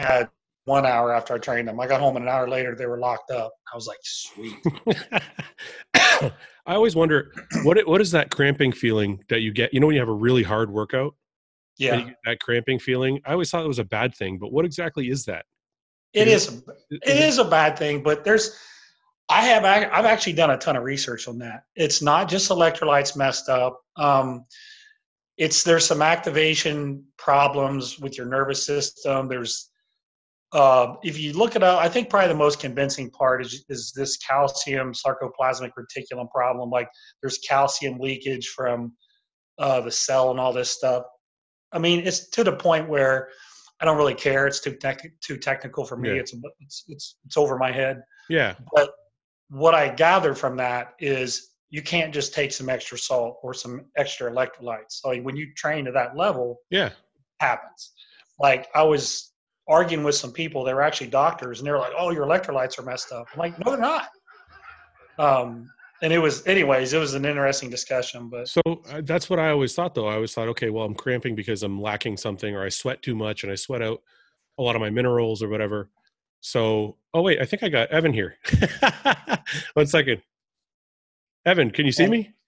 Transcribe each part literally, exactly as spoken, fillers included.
had one hour after I trained them. I got home and an hour later, they were locked up. I was like, sweet. I always wonder, what what is that cramping feeling that you get? You know, when you have a really hard workout, Yeah, and you get that cramping feeling. I always thought it was a bad thing, but what exactly is that? it Because is. it, It is it? is a bad thing, but there's. I have. I've actually done a ton of research on that. It's not just electrolytes messed up. Um, it's there's some activation problems with your nervous system. There's uh, if you look it up, I think probably the most convincing part is is this calcium sarcoplasmic reticulum problem. Like there's calcium leakage from uh, the cell and all this stuff. I mean, it's to the point where I don't really care. It's too tech, too technical for me. Yeah, It's it's it's it's over my head. yeah, But what I gathered from that is you can't just take some extra salt or some extra electrolytes. So when you train to that level, yeah. it happens. Like I was arguing with some people, they were actually doctors, and they were like, "Oh, your electrolytes are messed up." I'm like, "No, they're not." Um, and it was, anyways, it was an interesting discussion. But So uh, that's what I always thought, though. I always thought, okay, well, I'm cramping because I'm lacking something, or I sweat too much, and I sweat out a lot of my minerals or whatever. So, oh wait, I think I got Evan here. One second, Evan, can you see and me?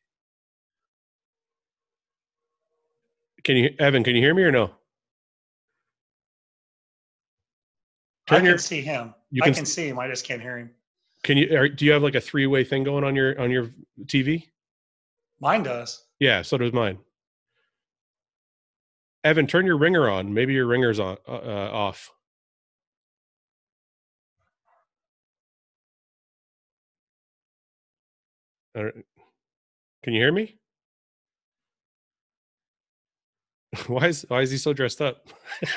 Can you, Evan? Can you hear me or no? I Turn can your, see him. you I can, can see him. I just can't hear him. can you? Are, do you have like a three way thing going on your on your T V? Mine does. Yeah, so does mine. Evan, turn your ringer on. Maybe your ringer's on uh, uh, off. Uh, Can you hear me? why is why is he so dressed up?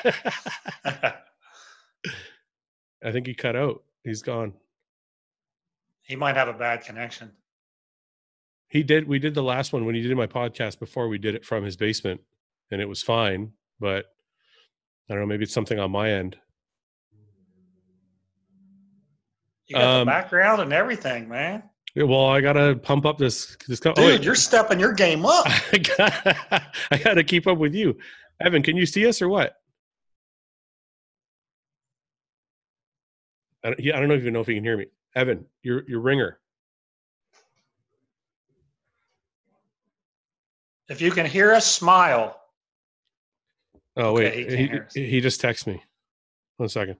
I think he cut out. He's gone. He might have a bad connection. He did. We did the last one when he did my podcast before. We did it from his basement, and it was fine. But I don't know. Maybe it's something on my end. You got the Um. background and everything, man. yeah, Well, I gotta pump up this. this co- Dude, oh wait, you're stepping your game up. I got. I gotta keep up with you, Evan. Can you see us or what? I don't, he, I don't know if you know if you can hear me, Evan. Your your ringer. If you can hear us, smile. Oh Okay, wait, he can't hear us. he he just texted me. One second.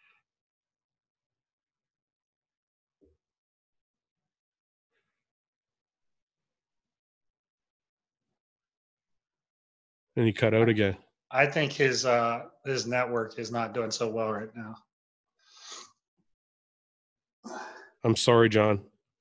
And he cut out again. I think his uh his network is not doing so well right now. I'm sorry, John.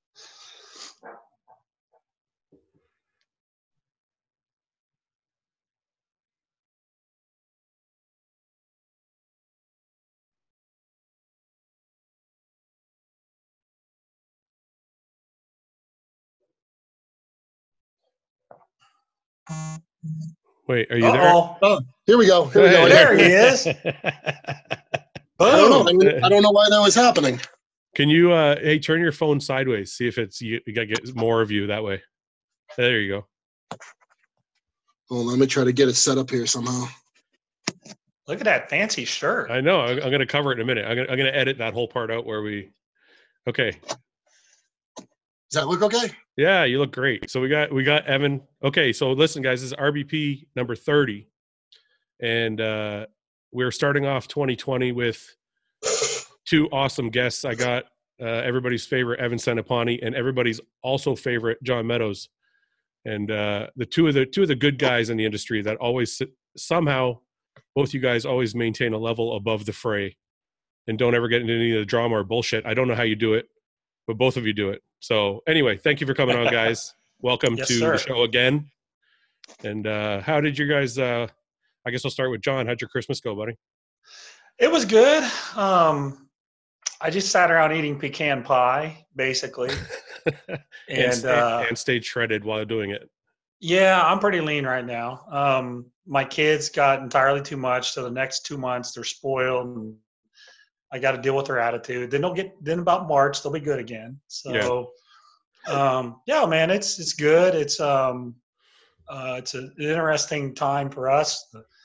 Wait, are you there? Uh-oh. Oh, here we go. Here we go. There he is. I don't know. I, Boom. mean, I don't know why that was happening. Can you, uh, hey, turn your phone sideways. See if it's, you, you got to get more of you that way. There you go. Hold on, let me try to get it set up here somehow. Look at that fancy shirt. I know. I'm, I'm going to cover it in a minute. I'm going I'm to edit that whole part out where we, okay. Does that look okay? Yeah, you look great. So we got, we got Evan. Okay. So listen, guys, this is R B P number thirty. And uh, we're starting off twenty twenty with two awesome guests. I got uh, everybody's favorite Evan Centopani and everybody's also favorite John Meadows. And uh, the two of the two of the good guys in the industry that always somehow both you guys always maintain a level above the fray and don't ever get into any of the drama or bullshit. I don't know how you do it, but both of you do it. So anyway, thank you for coming on, guys. Welcome Yes, to sir. the show again. And uh, how did you guys? Uh, I guess I'll start with John. How'd your Christmas go, buddy? It was good. Um, I just sat around eating pecan pie, basically. and And stayed, uh, and stayed shredded while doing it. yeah, I'm pretty lean right now. Um, my kids got entirely too much, so the next two months they're spoiled, and I got to deal with their attitude. Then they'll get. Then about March they'll be good again. So, yeah, um, yeah man, it's it's good. It's um, uh, it's a, an interesting time for us.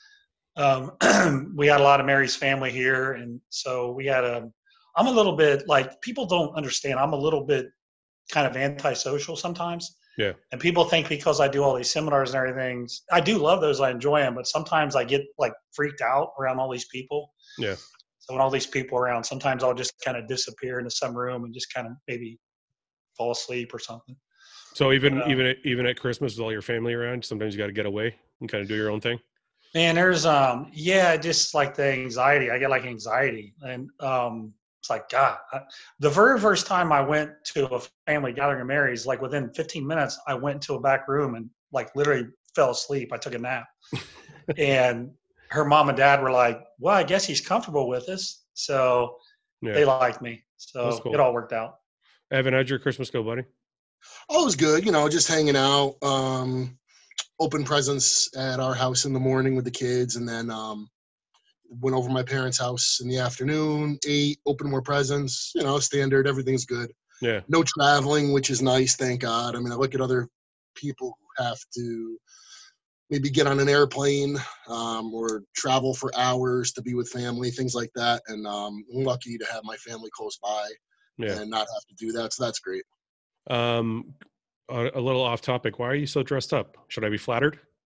Um, we had a lot of Mary's family here, and so we had a. I'm a little bit like people don't understand. I'm a little bit kind of antisocial sometimes. Yeah. And people think because I do all these seminars and everything, I do love those. I enjoy them, but sometimes I get like freaked out around all these people. Yeah. So when all these people are around, sometimes I'll just kind of disappear into some room and just kind of maybe fall asleep or something. So even But, um, even at, even at Christmas with all your family around, sometimes you got to get away and kind of do your own thing. Man, there's um yeah, just like the anxiety. I get like anxiety, and um it's like God. I, the very first time I went to a family gathering of Mary's, like within fifteen minutes, I went into a back room and like literally fell asleep. I took a nap, and her mom and dad were like, "Well, I guess he's comfortable with us," so Yeah. they liked me. So That's cool. it all worked out. Evan, how'd your Christmas go, buddy? Oh, it was good. You know, just hanging out. Um, open presents at our house in the morning with the kids, and then um, went over my parents' house in the afternoon, ate, opened more presents. You know, standard. Everything's good. Yeah. No traveling, which is nice, thank God. I mean, I look at other people who have to maybe get on an airplane um, or travel for hours to be with family, things like that. And um, I'm lucky to have my family close by Yeah. and not have to do that. So that's great. Um, a, a little off topic. Why are you so dressed up? Should I be flattered?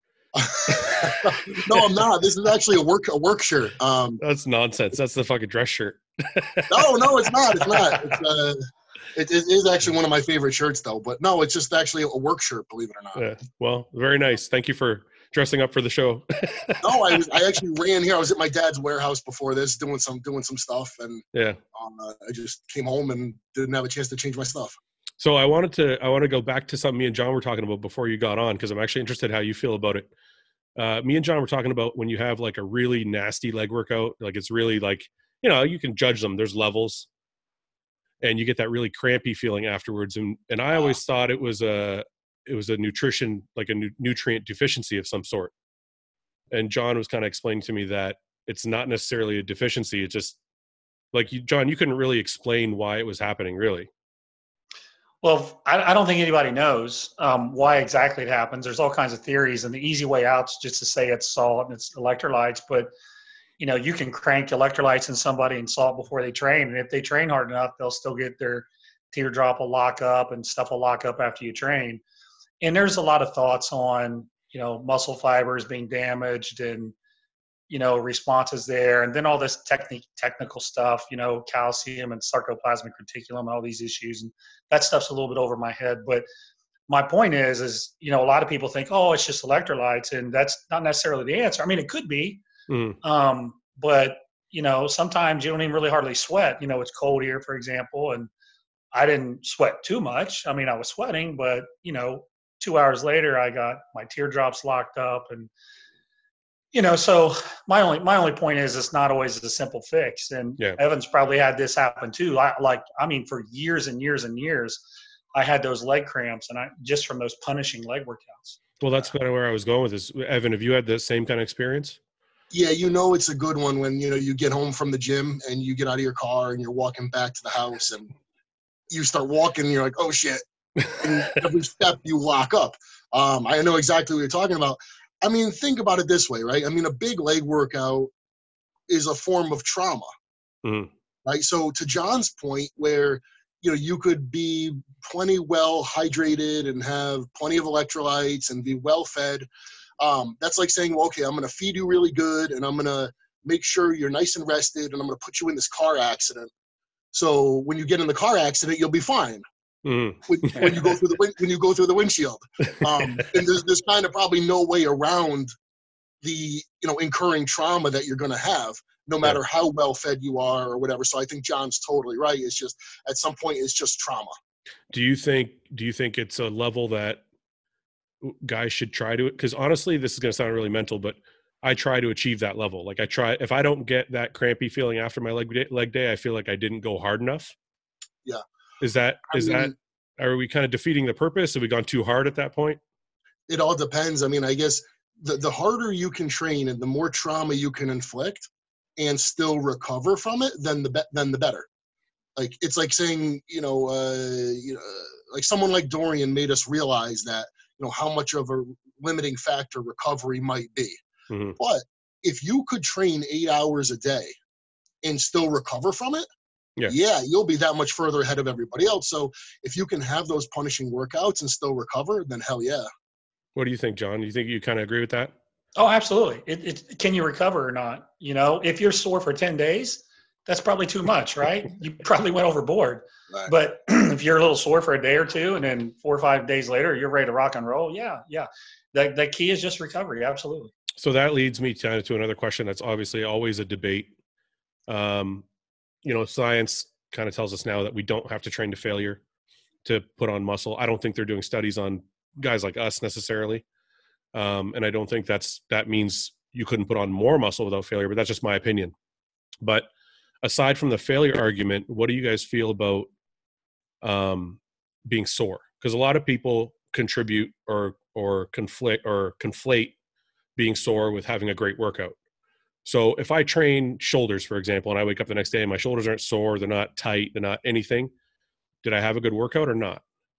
No, I'm not. This is actually a work a work shirt. Um, That's nonsense. That's the fucking dress shirt. no, no, it's not. It's not. It's, uh, it, it is actually one of my favorite shirts, though. But no, it's just actually a work shirt, believe it or not. Yeah. Well, very nice. Thank you for dressing up for the show. No, I was. I actually ran here. I was at my dad's warehouse before this, doing some doing some stuff, and Yeah. um, uh, I just came home and didn't have a chance to change my stuff. So I wanted to I want to go back to something me and John were talking about before you got on, because I'm actually interested how you feel about it. Uh, me and John were talking about when you have like a really nasty leg workout, like it's really like, you know, you can judge them. There's levels, and you get that really crampy feeling afterwards. And and I always thought it was a it was a nutrition, like a nu- nutrient deficiency of some sort. And John was kind of explaining to me that it's not necessarily a deficiency. It's just like you, John, you couldn't really explain why it was happening, really. Well, I, I don't think anybody knows um, why exactly it happens. There's all kinds of theories, and the easy way out is just to say it's salt and it's electrolytes. But you know, you can crank electrolytes in somebody and salt before they train, and if they train hard enough, they'll still get their teardrop will lock up and stuff will lock up after you train. And there's a lot of thoughts on you know muscle fibers being damaged and you know responses there, and then all this technique technical stuff, you know, calcium and sarcoplasmic reticulum and all these issues, and that stuff's a little bit over my head. But my point is, is you know, a lot of people think, oh, it's just electrolytes, and that's not necessarily the answer. I mean, it could be, Mm. um, but you know, sometimes you don't even really hardly sweat. You know, it's cold here, for example, and I didn't sweat too much. I mean, I was sweating, but you know, two hours later, I got my teardrops locked up, and you know, so my only my only point is it's not always a simple fix. And Yeah. Evan's probably had this happen too. I, like, I mean, for years and years and years, I had those leg cramps, and I just from those punishing leg workouts. Well, that's kind of where I was going with this. Evan, have you had the same kind of experience? Yeah, you know it's a good one when you know you get home from the gym and you get out of your car and you're walking back to the house and you start walking and you're like, oh shit. And every step you lock up. Um, I know exactly what you're talking about. I mean, think about it this way, right? I mean, a big leg workout is a form of trauma, Mhm. right? So to John's point, where you know you could be plenty well hydrated and have plenty of electrolytes and be well fed. Um, that's like saying, well, okay, I'm going to feed you really good, and I'm going to make sure you're nice and rested, and I'm going to put you in this car accident. So when you get in the car accident, you'll be fine. Mhm. When, when you go through the win- when you go through the windshield, um, and there's there's kind of probably no way around the you know incurring trauma that you're going to have, no matter how well fed you are or whatever. So I think John's totally right. It's just at some point it's just trauma. Do you think do you think it's a level that guys should try to, because honestly, this is going to sound really mental, but I try to achieve that level. Like I try, if I don't get that crampy feeling after my leg day, leg day, I feel like I didn't go hard enough. Yeah. Is that, I is mean, that, are we kind of defeating the purpose? Have we gone too hard at that point? It all depends. I mean, I guess the, the harder you can train and the more trauma you can inflict and still recover from it, then the, be- then the better. Like, it's like saying, you know, uh, you know, like someone like Dorian made us realize that, you know, how much of a limiting factor recovery might be. Mm-hmm. But if you could train eight hours a day and still recover from it, Yeah. yeah, you'll be that much further ahead of everybody else. So if you can have those punishing workouts and still recover, then hell yeah. What do you think, John? Do you think you kind of agree with that? Oh, absolutely. It, it, can you recover or not? You know, if you're sore for ten days, that's probably too much, right? You probably went overboard. Right. But if you're a little sore for a day or two and then four or five days later, you're ready to rock and roll. Yeah, yeah. The, the key is just recovery. Absolutely. So that leads me to, to another question that's obviously always a debate. Um, you know, science kind of tells us now that we don't have to train to failure to put on muscle. I don't think they're doing studies on guys like us necessarily. Um, and I don't think that's, that means you couldn't put on more muscle without failure, but that's just my opinion. But aside from the failure argument, what do you guys feel about um, being sore? Because a lot of people contribute or, or conflict or conflate being sore with having a great workout. So if I train shoulders, for example, and I wake up the next day and my shoulders aren't sore, they're not tight, they're not anything, did I have a good workout or not?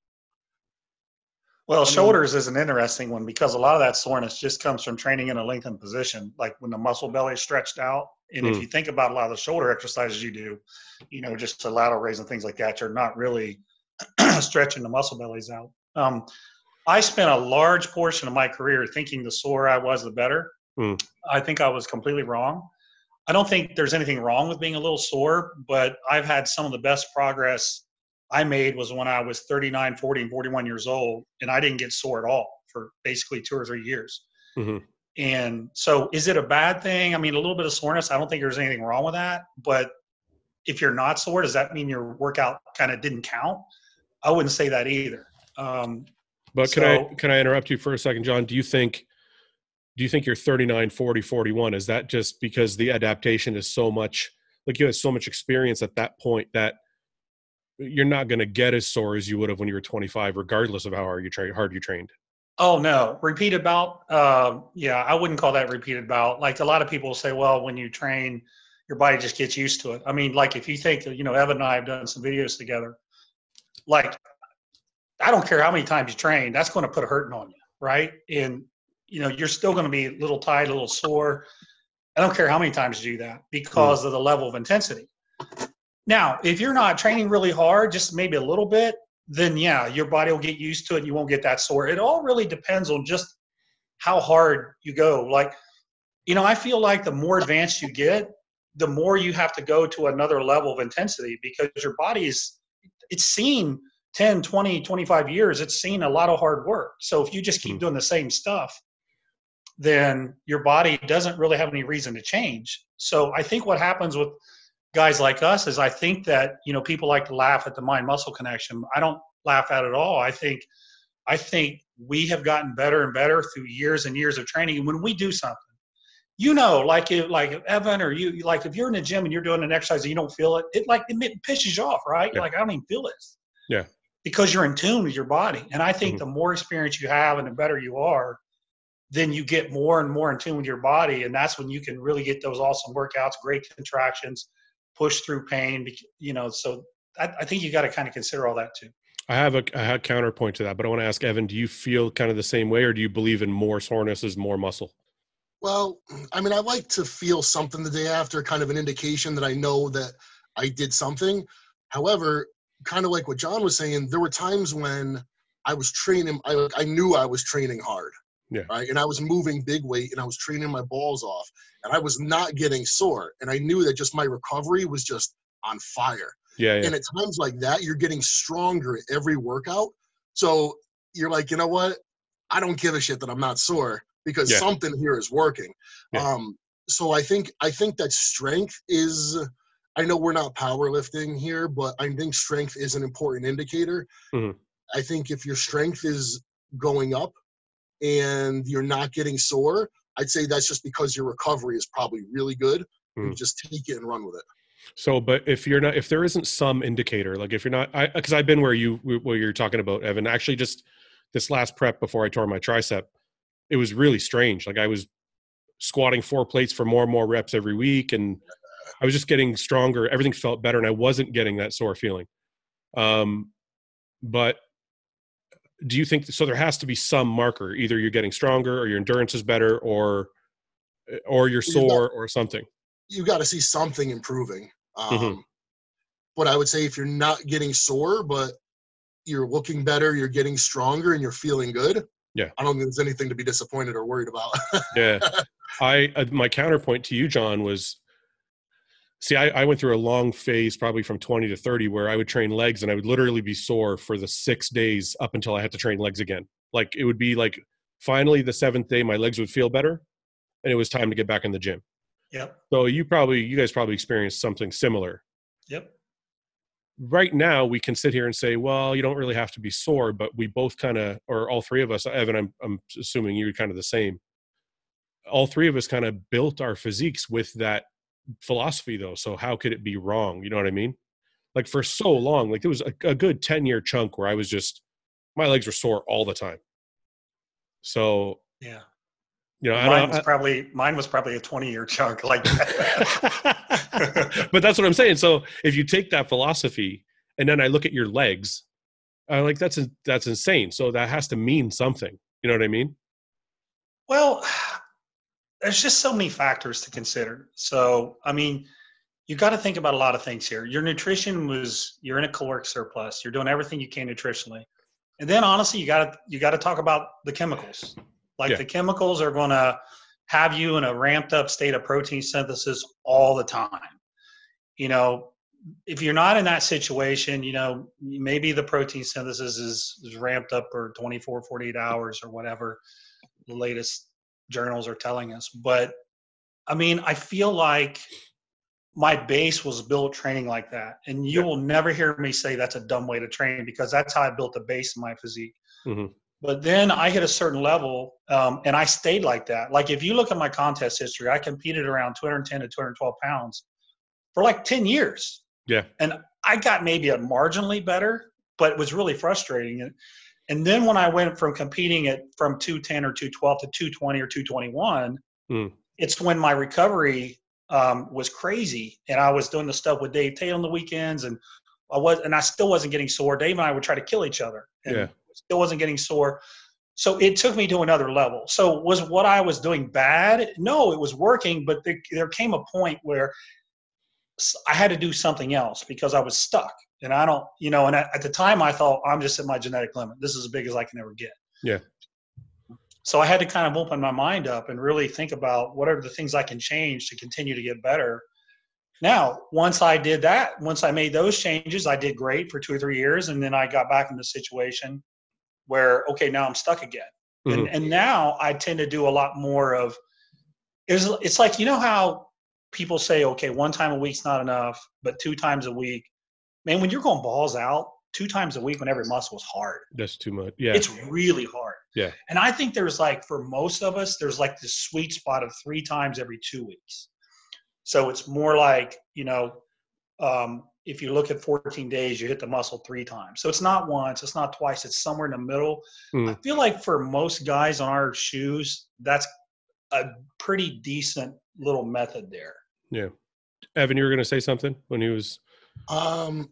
Well, I mean- shoulders is an interesting one because a lot of that soreness just comes from training in a lengthened position, like when the muscle belly is stretched out. And if Hmm. you think about a lot of the shoulder exercises you do, you know, just a lateral raise and things like that, you're not really stretching the muscle bellies out. Um, I spent a large portion of my career thinking the sore I was, the better. Hmm. I think I was completely wrong. I don't think there's anything wrong with being a little sore, but I've had some of the best progress I made was when I was thirty-nine, forty, and forty-one years old, and I didn't get sore at all for basically two or three years. Mm-hmm. And so is it a bad thing? I mean, a little bit of soreness, I don't think there's anything wrong with that. But if you're not sore, does that mean your workout kind of didn't count? I wouldn't say that either. Um, But can So- I can I interrupt you for a second, John? Do you think do you think you're thirty-nine, forty, forty-one? Is that just because the adaptation is so much, like you had so much experience at that point that you're not going to get as sore as you would have when you were twenty-five, regardless of how hard you train, hard you trained? Oh no, repeated bout. Uh, yeah, I wouldn't call that repeated bout. Like a lot of people say, well, when you train, your body just gets used to it. I mean, like if you think, you know, Evan and I have done some videos together. Like, I don't care how many times you train, that's going to put a hurting on you, right? And you know, you're still going to be a little tight, a little sore. I don't care how many times you do that because of the level of intensity. Now, if you're not training really hard, just maybe a little bit, then yeah, your body will get used to it and you won't get that sore. It all really depends on just how hard you go. Like, you know, I feel like the more advanced you get, the more you have to go to another level of intensity because your body is, it's seen ten, twenty, twenty-five years, it's seen a lot of hard work. So if you just keep Mhm. doing the same stuff, then your body doesn't really have any reason to change. So I think what happens with guys like us is I think that, you know, people like to laugh at the mind muscle connection. I don't laugh at it at all. I think, I think we have gotten better and better through years and years of training. And when we do something, you know, like if, like if Evan or you, like if you're in the gym and you're doing an exercise and you don't feel it, it like it pisses you off, right? Yeah. Like I don't even feel this. Yeah. Because you're in tune with your body. And I think Mhm. the more experience you have and the better you are, then you get more and more in tune with your body. And that's when you can really get those awesome workouts, great contractions, push through pain, you know, so I, I think you got to kind of consider all that too. I have a, I have a counterpoint to that, but I want to ask Evan, do you feel kind of the same way or do you believe in more soreness is more muscle? Well, I mean, I like to feel something the day after, kind of an indication that I know that I did something. However, kind of like what John was saying, there were times when I was training, I, I knew I was training hard. Yeah. Right. And I was moving big weight and I was training my balls off and I was not getting sore. And I knew that just my recovery was just on fire. Yeah, yeah. And at times like that, you're getting stronger at every workout. So you're like, you know what? I don't give a shit that I'm not sore because Yeah. something here is working. Yeah. Um, so I think I think that strength is, I know we're not powerlifting here, but I think strength is an important indicator. Mhm. I think if your strength is going up and you're not getting sore, I'd say that's just because your recovery is probably really good. And you Mhm. just take it and run with it. So, but if you're not, if there isn't some indicator, like if you're not, I, cause I've been where you, where you're talking about, Evan, actually just this last prep before I tore my tricep, it was really strange. Like I was squatting four plates for more and more reps every week. And I was just getting stronger. Everything felt better. And I wasn't getting that sore feeling. Um, but do you think, so there has to be some marker, either you're getting stronger or your endurance is better or or you're You've got- sore or something. You got to see something improving. Um, Mhm. But I would say if you're not getting sore, but you're looking better, you're getting stronger, and you're feeling good, Yeah. I don't think there's anything to be disappointed or worried about. Yeah. I uh, my counterpoint to you, John, was see, I, I went through a long phase, probably from twenty to thirty, where I would train legs and I would literally be sore for the six days up until I had to train legs again. Like it would be like finally the seventh day, my legs would feel better, and it was time to get back in the gym. Yep. So you probably, you guys probably experienced something similar. Yep. Right now, we can sit here and say, well, you don't really have to be sore, but we both kind of, or all three of us, Evan, I'm, I'm assuming you're kind of the same. All three of us kind of built our physiques with that philosophy, though. So how could it be wrong? You know what I mean? Like for so long, like there was a, a good ten year chunk where I was just, my legs were sore all the time. So, Yeah. you know, I Mine don't, was I, probably mine was probably a twenty year chunk like that. but that's what I'm saying. So if you take that philosophy and then I look at your legs, I'm like, that's, that's insane. So that has to mean something. You know what I mean? Well, there's just so many factors to consider. So, I mean, you got to think about a lot of things here. Your nutrition was, you're in a caloric surplus. You're doing everything you can nutritionally. And then honestly, you got to, you got to talk about the chemicals. Like Yeah. the chemicals are going to have you in a ramped up state of protein synthesis all the time. You know, if you're not in that situation, you know, maybe the protein synthesis is, is ramped up for twenty-four, forty-eight hours or whatever the latest journals are telling us. But I mean, I feel like my base was built training like that. And you Yeah. will never hear me say that's a dumb way to train, because that's how I built the base of my physique. Mm-hmm. But then I hit a certain level, um, and I stayed like that. Like if you look at my contest history, I competed around two hundred ten to two hundred twelve pounds for like ten years. Yeah. And I got maybe a marginally better, but it was really frustrating. And, and then when I went from competing at from two ten or two twelve to two twenty or two twenty-one, Mm. it's when my recovery um, was crazy. And I was doing the stuff with Dave Tate on the weekends, and I was, and I still wasn't getting sore. Dave and I would try to kill each other, and Yeah. still wasn't getting sore. So it took me to another level. So was what I was doing bad? No, it was working, but there, there came a point where I had to do something else because I was stuck. And I don't, you know, and at, at the time I thought, I'm just at my genetic limit. This is as big as I can ever get. Yeah. So I had to kind of open my mind up and really think about what are the things I can change to continue to get better. Now, once I did that, once I made those changes, I did great for two or three years. And then I got back in the situation where, okay, now I'm stuck again. Mm-hmm. And, and now I tend to do a lot more of, it's, it's like, you know how people say, okay, one time a week's not enough, but two times a week. Man, when you're going balls out, two times a week when every muscle is hard. That's too much. Yeah. It's really hard. Yeah. And I think there's like, for most of us, there's like this sweet spot of three times every two weeks. So it's more like, you know, um, if you look at fourteen days, you hit the muscle three times. So it's not once, it's not twice, it's somewhere in the middle. Mm. I feel like for most guys on our shoes, that's a pretty decent little method there. Yeah. Evan, you were going to say something when he was. Um,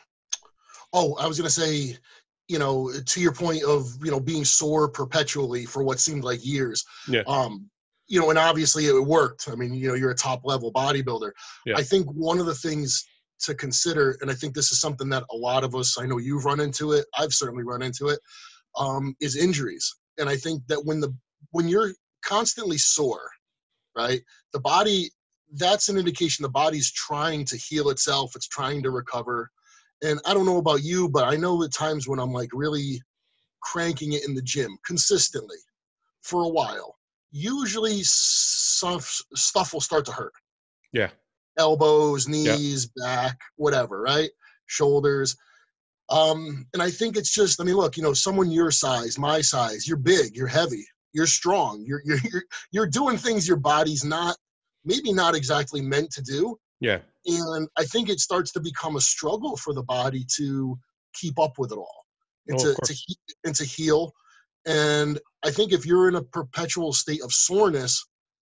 oh, I was going to say, you know, to your point of, you know, being sore perpetually for what seemed like years. Yeah. Um, you know, and obviously it worked. I mean, you know, you're a top level bodybuilder. Yeah. I think one of the things to consider, and I think this is something that a lot of us, I know you've run into it, I've certainly run into it, um, is injuries. And I think that when the, when you're constantly sore, right, the body, that's an indication the body's trying to heal itself. It's trying to recover. And I don't know about you, but I know at times when I'm like really cranking it in the gym consistently for a while, usually stuff, stuff will start to hurt. Yeah. Elbows, knees, yeah. back, whatever, right? Shoulders. Um, and I think it's just, I mean, look, you know, someone your size, my size, you're big, you're heavy, you're strong, you're, you're, you're, you're doing things your body's not, maybe not exactly meant to do. Yeah. And I think it starts to become a struggle for the body to keep up with it all and, oh, to, to, and to heal. And I think if you're in a perpetual state of soreness,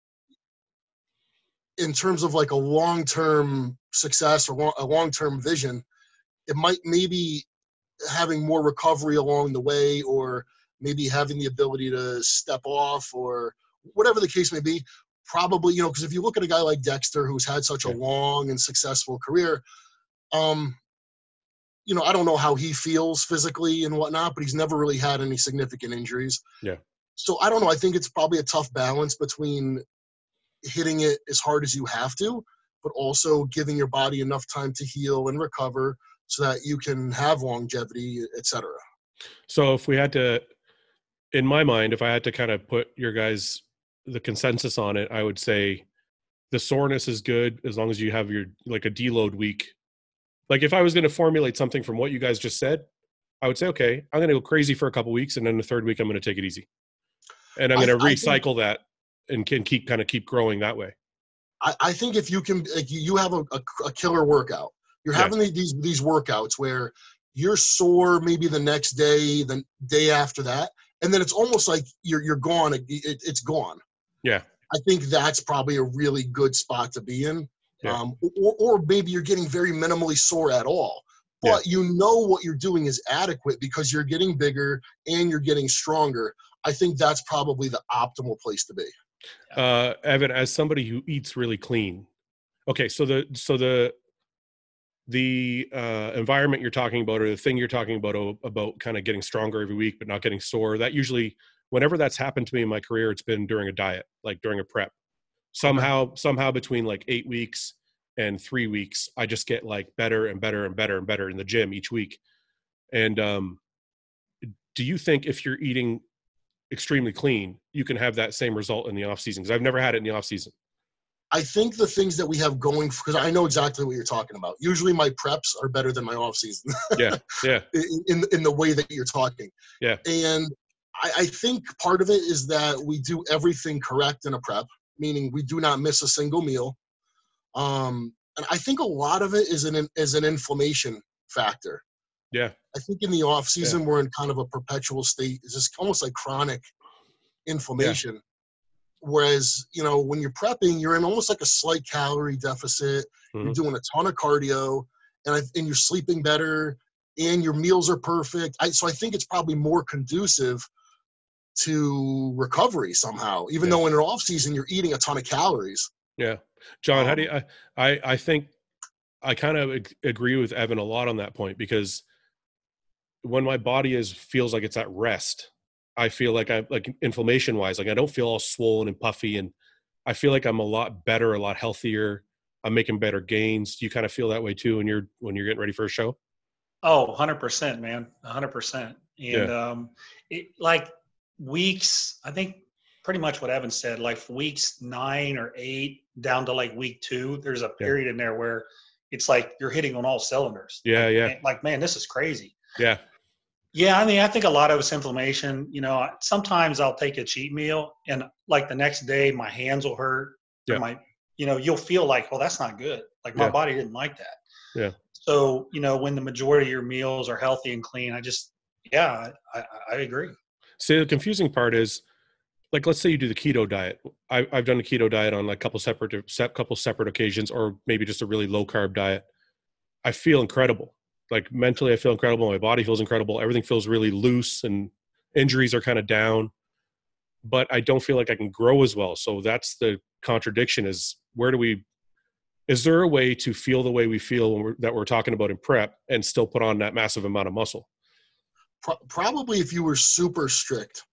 in terms of like a long-term success or a long-term vision, it might maybe having more recovery along the way, or maybe having the ability to step off, or whatever the case may be, probably, you know, because if you look at a guy like Dexter, who's had such a Yeah. long and successful career, um, you know, I don't know how he feels physically and whatnot, but he's never really had any significant injuries. Yeah. So I don't know. I think it's probably a tough balance between hitting it as hard as you have to, but also giving your body enough time to heal and recover so that you can have longevity, et cetera. So if we had to, in my mind, if I had to kind of put your guys, the consensus on it, I would say the soreness is good as long as you have your, like a deload week. Like if I was going to formulate something from what you guys just said, I would say, okay, I'm going to go crazy for a couple weeks. And then the third week, I'm going to take it easy. And I'm I- going to I think- recycle that and can keep kind of keep growing that way. I, I think if you can, like you, you have a, a, a killer workout, you're Yeah. having these these workouts where you're sore maybe the next day, the day after that, and then it's almost like you're you're gone. It, it, it's gone. Yeah. I think that's probably a really good spot to be in. Yeah. Um, or, or maybe you're getting very minimally sore at all, but you know what you're doing is adequate because you're getting bigger and you're getting stronger. I think that's probably the optimal place to be. Uh, Evan, as somebody who eats really clean, okay, so the so the the uh, environment you're talking about, or the thing you're talking about, oh, about kind of getting stronger every week but not getting sore, that usually, whenever that's happened to me in my career, it's been during a diet, like during a prep. Somehow, somehow between like eight weeks and three weeks, I just get like better and better and better and better in the gym each week. And um, do you think if you're eating extremely clean, you can have that same result in the off season? Because I've never had it in the off season. I think the things that we have going, because I know exactly what you're talking about. Usually my preps are better than my off season. Yeah, yeah, in, in in the way that you're talking. yeah, And I, I think part of it is that we do everything correct in a prep, meaning we do not miss a single meal. Um, and I think a lot of it is an is an inflammation factor. yeah, I think in the off season we're in kind of a perpetual state. It's just almost like chronic inflammation. Whereas, you know, when you're prepping, you're in almost like a slight calorie deficit. Mhm. You're doing a ton of cardio, and I, and you're sleeping better, and your meals are perfect. I, so I think it's probably more conducive to recovery somehow, even Yeah. though in an off season you're eating a ton of calories. yeah. John, how do you? Um, I I, I think I kind of ag- agree with Evan a lot on that point, because when my body is feels like it's at rest, I feel like I like inflammation wise, like I don't feel all swollen and puffy, and I feel like I'm a lot better, a lot healthier. I'm making better gains. Do you kind of feel that way too when you're when you're getting ready for a show? Oh, one hundred percent, man. one hundred percent. And um, it, like weeks, I think pretty much what Evan said, like weeks nine or eight down to like week two, there's a Yeah. period in there where it's like you're hitting on all cylinders. Yeah, yeah, And, like, man, this is crazy. yeah, Yeah, I mean, I think a lot of it's inflammation. You know, sometimes I'll take a cheat meal and like the next day my hands will hurt. Or Yeah. my, you know, you'll feel like, well, that's not good. Like my Yeah. body didn't like that. Yeah. So, you know, when the majority of your meals are healthy and clean, I just, yeah, I, I, I agree. See, the confusing part is, like, let's say you do the keto diet. I, I've done the keto diet on like a couple separate, set, couple separate occasions, or maybe just a really low carb diet. I feel incredible. Like mentally, I feel incredible. My body feels incredible. Everything feels really loose, and injuries are kind of down. But I don't feel like I can grow as well. So that's the contradiction: is where do we? Is there a way to feel the way we feel when we're, that we're talking about in prep, and still put on that massive amount of muscle? Pro- probably if you were super strict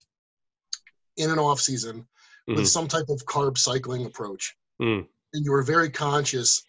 in an off season with Mhm. some type of carb cycling approach, Mm. and you were very conscious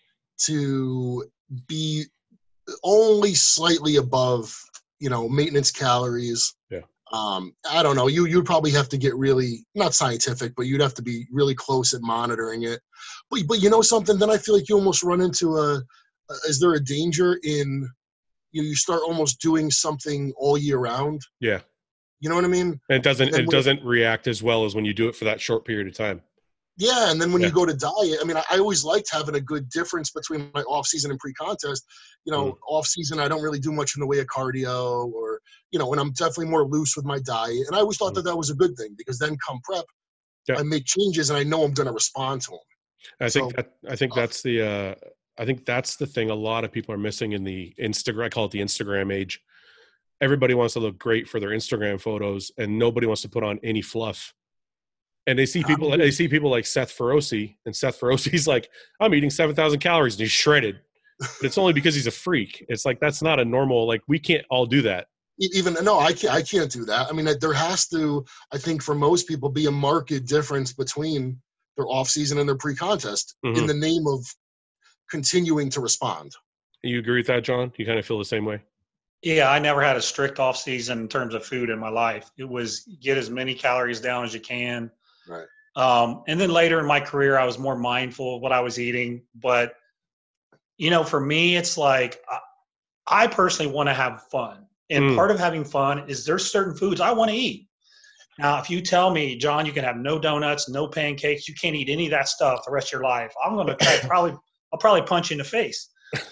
to be only slightly above, you know, maintenance calories. Yeah. Um, I don't know. You you'd probably have to get really not scientific, but you'd have to be really close at monitoring it. But but you know something? Then I feel like you almost run into a. a is there a danger in you? You start almost doing something all year round. Yeah. You know what I mean? And it doesn't Then it when- doesn't react as well as when you do it for that short period of time. Yeah, and then when Yeah. you go to diet, I mean, I, I always liked having a good difference between my off season and pre-contest. You know, Mm. off season I don't really do much in the way of cardio, or you know, and I'm definitely more loose with my diet. And I always thought Mm. that that was a good thing because then come prep, Yeah. I make changes and I know I'm going to respond to them. I think So- that I think that's the uh, I think that's the thing a lot of people are missing in the Instagram. I call it the Instagram age. Everybody wants to look great for their Instagram photos, and nobody wants to put on any fluff. And they see people, they see people like Seth Feroce, and Seth Feroci's like, I'm eating seven thousand calories and he's shredded. But it's only because he's a freak. It's like, that's not a normal, like, we can't all do that. Even, no, I can't, I can't do that. I mean, there has to, I think for most people, be a marked difference between their off season and their pre-contest mm-hmm. in the name of continuing to respond. You agree with that, John? You kind of feel the same way? Yeah, I never had a strict off season in terms of food in my life. It was get as many calories down as you can. Right. Um, and then later in my career, I was more mindful of what I was eating. But, you know, for me, it's like I, I personally want to have fun. And mm. part of having fun is there's certain foods I want to eat. Now, if you tell me, John, you can have no donuts, no pancakes, you can't eat any of that stuff the rest of your life, I'm going to try probably I'll probably punch you in the face.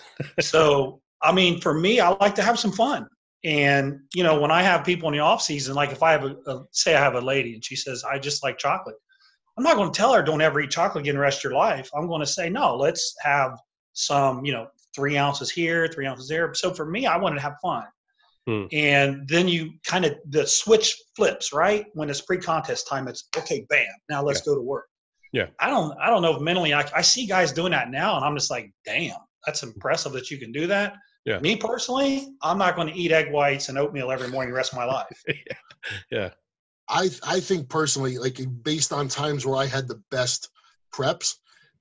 So, I mean, for me, I like to have some fun. And, you know, when I have people in the off season, like if I have a, a say I have a lady and she says, I just like chocolate. I'm not going to tell her don't ever eat chocolate again the rest of your life. I'm going to say, no, let's have some, you know, three ounces here, three ounces there. So for me, I wanted to have fun. Hmm. And then you kind of, the switch flips, right? When it's pre-contest time, it's okay, bam, now let's yeah. go to work. Yeah. I don't, I don't know if mentally, I, I see guys doing that now and I'm just like, damn, that's impressive that you can do that. Yeah. Me personally, I'm not going to eat egg whites and oatmeal every morning the rest of my life. yeah. yeah. I I think personally, like based on times where I had the best preps,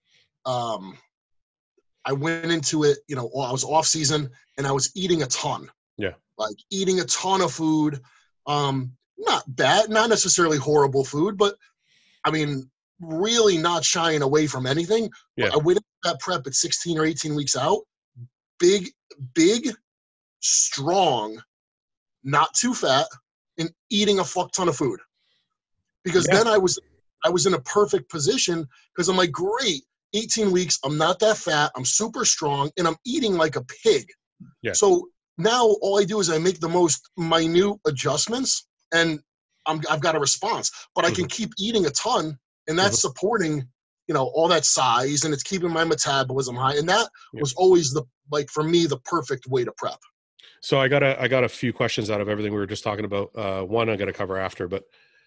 um, I went into it, you know, I was off season and I was eating a ton. Yeah. Like eating a ton of food. Um, not bad, not necessarily horrible food, but I mean, really not shying away from anything. Yeah. I went into that prep at sixteen or eighteen weeks out. Big, big, strong, not too fat, and eating a fuck ton of food. Because yeah. then I was I was in a perfect position because I'm like, great, eighteen weeks, I'm not that fat, I'm super strong, and I'm eating like a pig. Yeah. So now all I do is I make the most minute adjustments, and I'm, I've got a response. But mm-hmm. I can keep eating a ton, and that's mm-hmm. supporting, you know, all that size, and it's keeping my metabolism high. And that yeah. was always the, like, for me, the perfect way to prep. So I got a, I got a few questions out of everything we were just talking about. Uh, one I got to cover after, but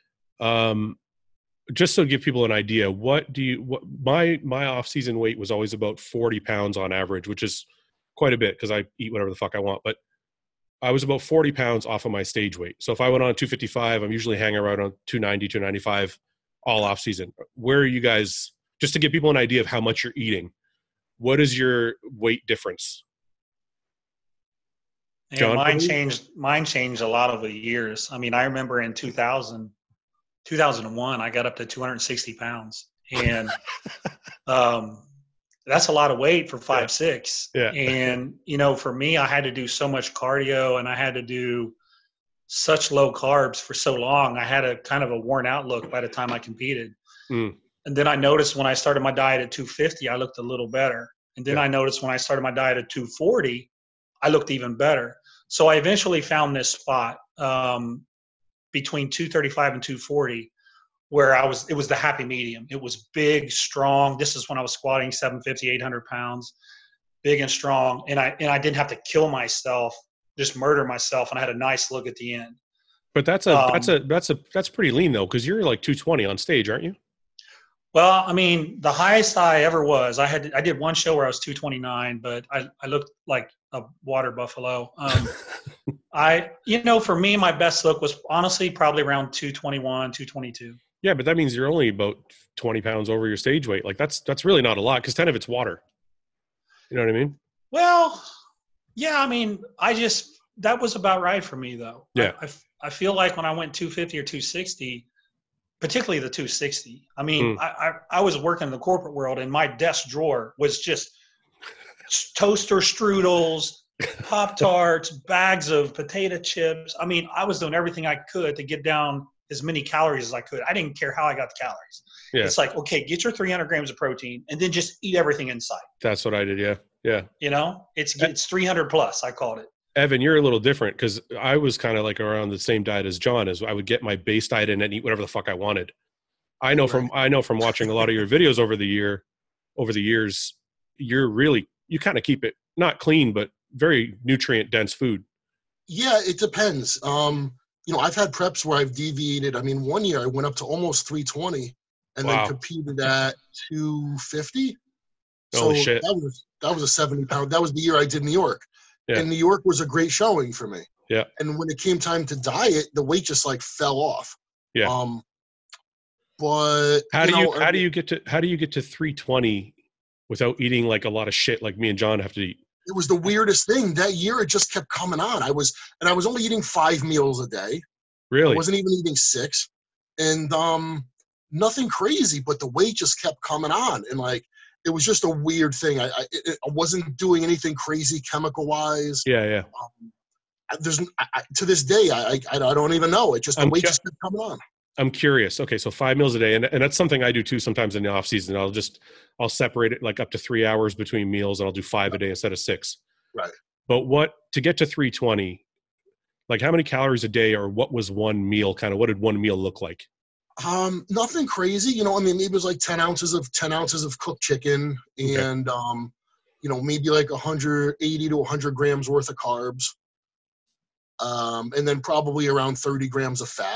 um, just to give people an idea, what do you, what my, my off season weight was always about forty pounds on average, which is quite a bit because I eat whatever the fuck I want, but I was about forty pounds off of my stage weight. So if I went on two fifty-five, I'm usually hanging around on two ninety, two ninety-five all off season. Where are you guys, just to give people an idea of how much you're eating, what is your weight difference? John? Mine changed, mine changed a lot over the years. I mean, I remember in two thousand, two thousand one, I got up to two hundred sixty pounds, and um, that's a lot of weight for five, yeah. six. Yeah. And, you know, for me, I had to do so much cardio and I had to do such low carbs for so long. I had a kind of a worn out look by the time I competed. Mm. And then I noticed when I started my diet at two fifty, I looked a little better. And then yeah. I noticed when I started my diet at two forty, I looked even better. So I eventually found this spot um, between two thirty-five and two forty where I was, it was the happy medium. It was big, strong. This is when I was squatting seven fifty, eight hundred pounds, big and strong. And I, and I didn't have to kill myself, just murder myself. And I had a nice look at the end. But that's a, um, that's a, that's a, that's pretty lean though. Cause you're like two twenty on stage, aren't you? Well, I mean, the highest I ever was, I had, I did one show where I was two twenty-nine, but I, I looked like a water buffalo. Um, I, you know, for me, my best look was honestly probably around two twenty-one, two twenty-two. Yeah, but that means you're only about twenty pounds over your stage weight. Like that's, that's really not a lot because ten of it's water. You know what I mean? Well, yeah, I mean, I just, that was about right for me though. Yeah. I, I, I feel like when I went two fifty or two sixty, particularly the two sixty, I mean, mm. I, I, I was working in the corporate world and my desk drawer was just toaster strudels, Pop-Tarts, bags of potato chips. I mean, I was doing everything I could to get down as many calories as I could. I didn't care how I got the calories. Yeah. It's like, okay, get your three hundred grams of protein and then just eat everything inside. That's what I did. Yeah. Yeah. You know, it's, it's three hundred plus, I called it. Evan, you're a little different because I was kind of like around the same diet as John. As I would get my base diet in and eat whatever the fuck I wanted. I know right. from I know from watching a lot of your videos over the year, over the years, you're really you kind of keep it not clean but very nutrient dense food. Yeah, it depends. Um, you know, I've had preps where I've deviated. I mean, one year I went up to almost three twenty and Wow. then competed at two fifty. Holy So shit. that was that was a seventy pound. That was the year I did New York. Yeah. And New York was a great showing for me. Yeah. And when it came time to diet, the weight just like fell off. Yeah. Um, but how do you, know, you how do you get to how do you get to three twenty without eating like a lot of shit like me and John have to eat? It was the weirdest thing. That year it just kept coming on. I was and I was only eating five meals a day. Really? I wasn't even eating six. And um nothing crazy, but the weight just kept coming on. And like it was just a weird thing. I I, it, I wasn't doing anything crazy chemical wise. Yeah, yeah. Um, there's I, I, to this day I, I I don't even know. It just the I'm weight cu- just kept coming on. I'm curious. Okay, so five meals a day, and, and that's something I do too sometimes in the off season. I'll just I'll separate it like up to three hours between meals, and I'll do five a day instead of six. Right. But what to get to three twenty? Like how many calories a day, or what was one meal? Kind of what did one meal look like? Um, nothing crazy. You know, I mean, maybe it was like ten ounces of ten ounces of cooked chicken, and okay. um, you know, maybe like one hundred eighty to one hundred grams worth of carbs, um, and then probably around thirty grams of fat.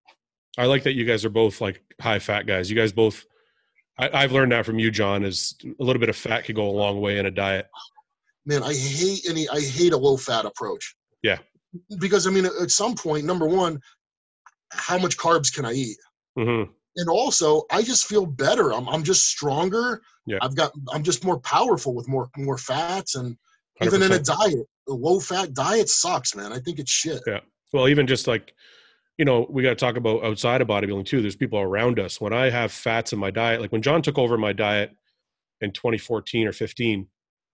I like that you guys are both like high fat guys. You guys both, I, I've learned that from you, John, is a little bit of fat could go a long way in a diet. Man, I hate any, I hate a low fat approach. Yeah. Because I mean, at some point, number one, how much carbs can I eat? Mm-hmm. And also, I just feel better. I'm, I'm just stronger. Yeah. I've got, I'm just more powerful with more, more fats. And one hundred percent. Even in a diet, a low fat diet sucks, man. I think it's shit. Yeah. Well, even just like, you know, we got to talk about outside of bodybuilding too. There's people around us. When I have fats in my diet, like when John took over my diet in twenty fourteen or fifteen,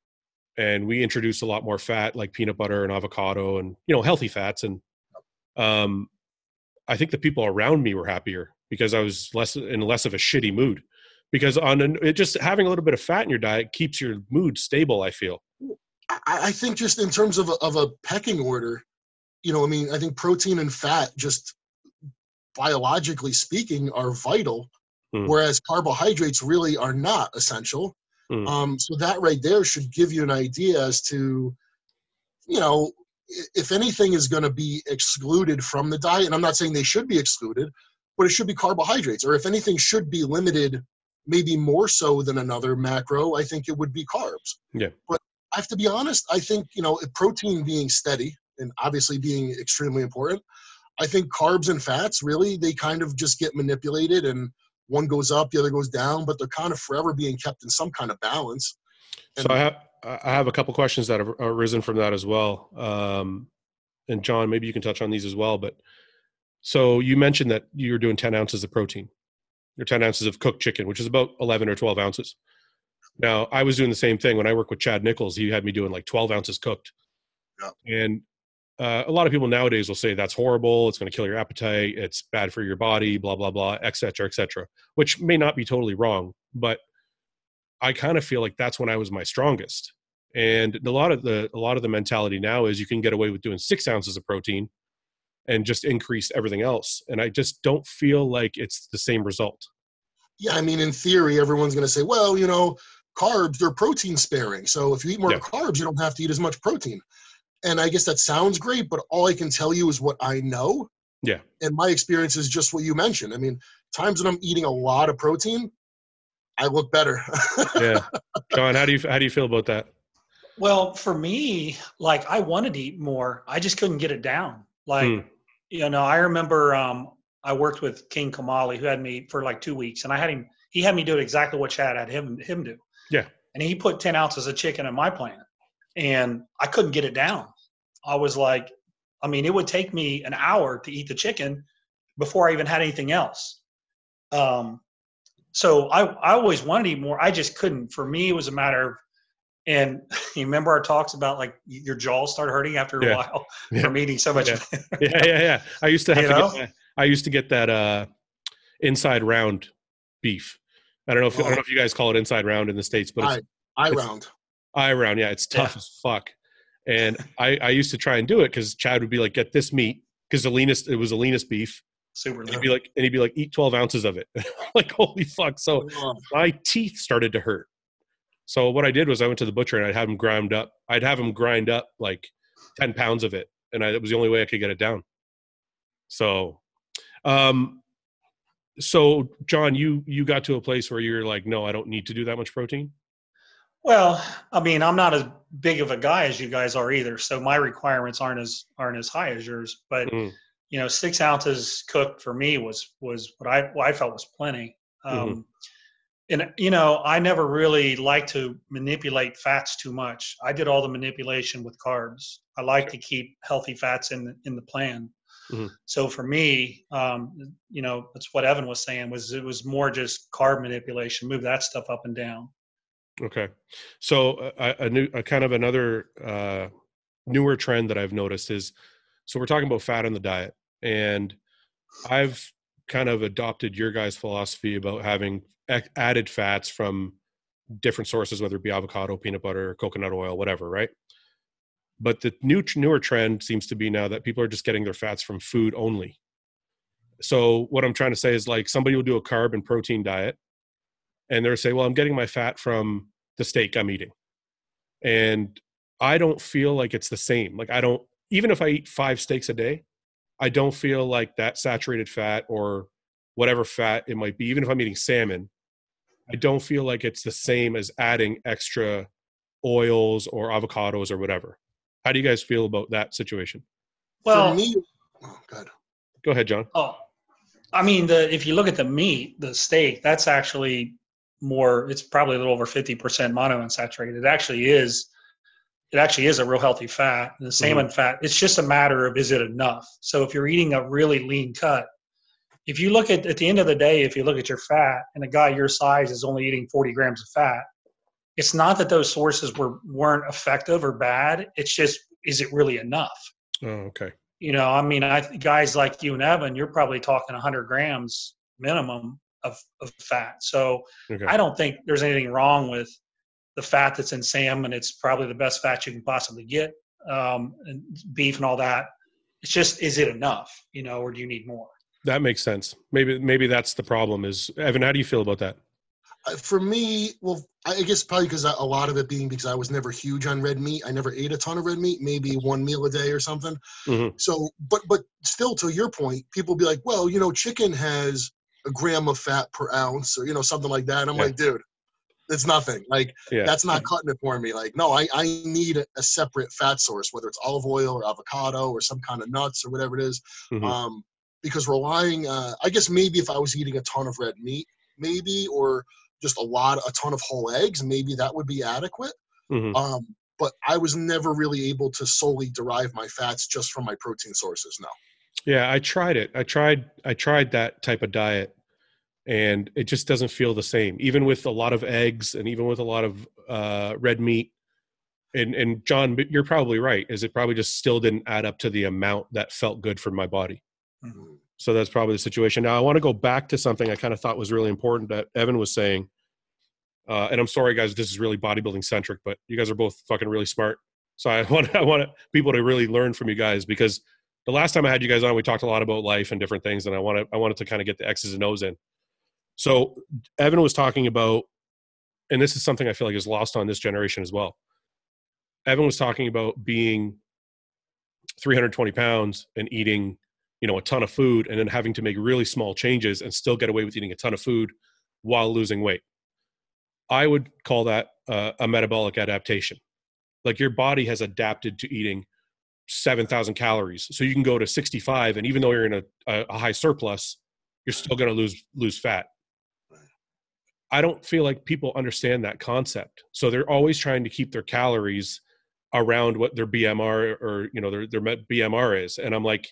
and we introduced a lot more fat, like peanut butter and avocado and, you know, healthy fats. And um, I think the people around me were happier because I was less in less of a shitty mood, because on an, it just having a little bit of fat in your diet keeps your mood stable, I feel. I, I think just in terms of a, of a pecking order, you know, I mean, I think protein and fat, just biologically speaking, are vital, mm. whereas carbohydrates really are not essential. Mm. Um, so that right there should give you an idea as to, you know, if anything is going to be excluded from the diet, and I'm not saying they should be excluded, but it should be carbohydrates, or if anything should be limited, maybe more so than another macro, I think it would be carbs. Yeah. But I have to be honest, I think, you know, protein being steady and obviously being extremely important, I think carbs and fats really, they kind of just get manipulated, and one goes up, the other goes down, but they're kind of forever being kept in some kind of balance. And so I have, I have a couple questions that have arisen from that as well. Um, and John, maybe you can touch on these as well, but so you mentioned that you were doing ten ounces of protein, or ten ounces of cooked chicken, which is about eleven or twelve ounces. Now I was doing the same thing when I worked with Chad Nichols. He had me doing like twelve ounces cooked. Yeah. And uh, a lot of people nowadays will say that's horrible. It's going to kill your appetite. It's bad for your body, blah, blah, blah, et cetera, et cetera, which may not be totally wrong, but I kind of feel like that's when I was my strongest. And a lot of the, a lot of the mentality now is you can get away with doing six ounces of protein and just increase everything else. And I just don't feel like it's the same result. Yeah. I mean, in theory, everyone's going to say, well, you know, carbs, they're protein sparing. So if you eat more yeah. carbs, you don't have to eat as much protein. And I guess that sounds great, but all I can tell you is what I know. Yeah. And my experience is just what you mentioned. I mean, times when I'm eating a lot of protein, I look better. Yeah. John, how do you, how do you feel about that? Well, for me, like I wanted to eat more. I just couldn't get it down. Like, mm. you know, I remember um, I worked with King Kamali, who had me for like two weeks, and I had him, he had me do exactly what Chad had him, him do. Yeah. And he put ten ounces of chicken in my plan, and I couldn't get it down. I was like, I mean, it would take me an hour to eat the chicken before I even had anything else. Um, so I, I always wanted to eat more. I just couldn't. For me, it was a matter of, and you remember our talks about like your jaws start hurting after a yeah. while yeah. from eating so much. Yeah. yeah, yeah, yeah. I used to have you to know? get that, I used to get that uh, inside round beef. I don't know if oh. I don't know if you guys call it inside round in the States, but it's, eye it's, round. Eye round, yeah. It's tough yeah. as fuck. And I, I used to try and do it because Chad would be like, get this meat, because the leanest, it was the leanest beef. Super. And he'd be like, and he'd be like, eat twelve ounces of it. Like, holy fuck. So oh. my teeth started to hurt. So what I did was I went to the butcher and I'd have him grind up. I'd have him grind up like ten pounds of it. And I, it was the only way I could get it down. So, um, so John, you you got to a place where you're like, no, I don't need to do that much protein. Well, I mean, I'm not as big of a guy as you guys are either, so my requirements aren't as aren't as high as yours. But Mm, you know, six ounces cooked for me was was what I what I felt was plenty. hmm Um, and you know, I never really like to manipulate fats too much. I did all the manipulation with carbs. I like to keep healthy fats in the, in the plan. hmm So for me, um, you know, that's what Evan was saying, was it was more just carb manipulation, move that stuff up and down. Okay. So uh, a, a new, a kind of another uh, newer trend that I've noticed is, so we're talking about fat in the diet, and I've kind of adopted your guys' philosophy about having ec- added fats from different sources, whether it be avocado, peanut butter, coconut oil, whatever, right? But the new newer trend seems to be now that people are just getting their fats from food only. So what I'm trying to say is, like, somebody will do a carb and protein diet, and they'll say, well, I'm getting my fat from the steak I'm eating. And I don't feel like it's the same. Like, I don't, even if I eat five steaks a day, I don't feel like that saturated fat or whatever fat it might be, even if I'm eating salmon, I don't feel like it's the same as adding extra oils or avocados or whatever. How do you guys feel about that situation? For Well, me, oh god, Go ahead, John. oh, I mean, the if you look at the meat, the steak, that's actually more. It's probably a little over fifty percent monounsaturated. It actually is. It actually is a real healthy fat. And the hmm salmon fat, it's just a matter of, is it enough? So if you're eating a really lean cut, if you look at at the end of the day, if you look at your fat, and a guy your size is only eating forty grams of fat, it's not that those sources were weren't effective or bad. It's just, is it really enough? Oh, okay. You know, I mean, I guys like you and Evan, you're probably talking one hundred grams minimum of, of fat. So Okay. I don't think there's anything wrong with the fat that's in salmon. It's probably the best fat you can possibly get, um, and beef and all that. It's just, is it enough? You know, or do you need more? That makes sense. Maybe, maybe that's the problem is, Evan, how do you feel about that? Uh, for me, well, I guess probably because a lot of it being because I was never huge on red meat. I never ate a ton of red meat, maybe one meal a day or something. hmm So, but but still, to your point, people be like, well, you know, chicken has a gram of fat per ounce, or you know, something like that. And I'm Yeah. like, dude, it's nothing. Like, Yeah. that's not cutting it for me. Like, no, I, I need a, a separate fat source, whether it's olive oil or avocado or some kind of nuts or whatever it is. hmm Um, because relying, uh, I guess maybe if I was eating a ton of red meat, maybe, or just a lot, a ton of whole eggs, maybe that would be adequate. hmm Um, but I was never really able to solely derive my fats just from my protein sources. No. Yeah. I tried it. I tried, I tried that type of diet, and it just doesn't feel the same, even with a lot of eggs and even with a lot of uh, red meat. And, and John, you're probably right, is it probably just still didn't add up to the amount that felt good for my body. Mhm. So that's probably the situation. Now I want to go back to something I kind of thought was really important that Evan was saying. Uh, and I'm sorry, guys, this is really bodybuilding centric, but you guys are both fucking really smart. So I want, I want people to really learn from you guys, because the last time I had you guys on, we talked a lot about life and different things. And I wanted, I wanted to kind of get the X's and O's in. So Evan was talking about, and this is something I feel like is lost on this generation as well. Evan was talking about being three hundred twenty pounds and eating, you know, a ton of food, and then having to make really small changes and still get away with eating a ton of food while losing weight. I would call that uh, a metabolic adaptation. Like, your body has adapted to eating seven thousand calories. So you can go to sixty-five, and even though you're in a, a, a high surplus, you're still going to lose, lose fat. I don't feel like people understand that concept. So they're always trying to keep their calories around what their B M R or, you know, their, their B M R is. And I'm like,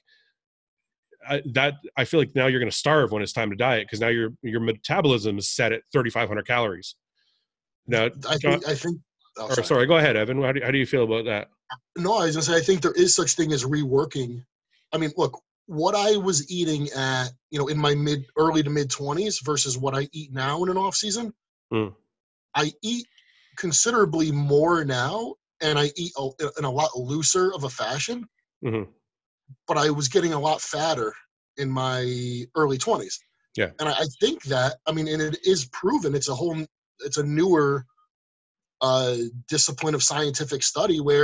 I, that I feel like now you're going to starve when it's time to diet, because now your, your metabolism is set at thirty-five hundred calories. Now, I John, think, I think, oh, or sorry. sorry, go ahead, Evan. How do, how do you feel about that? No, I was gonna say, I think there is such thing as reworking. I mean, look, what I was eating at, you know, in my mid, early to mid twenties versus what I eat now in an off season, Mm. I eat considerably more now, and I eat a, in a lot looser of a fashion. Mm-hmm. But I was getting a lot fatter in my early twenties. Yeah. And I, I think that, I mean, and it is proven. It's a whole, it's a newer uh, discipline of scientific study where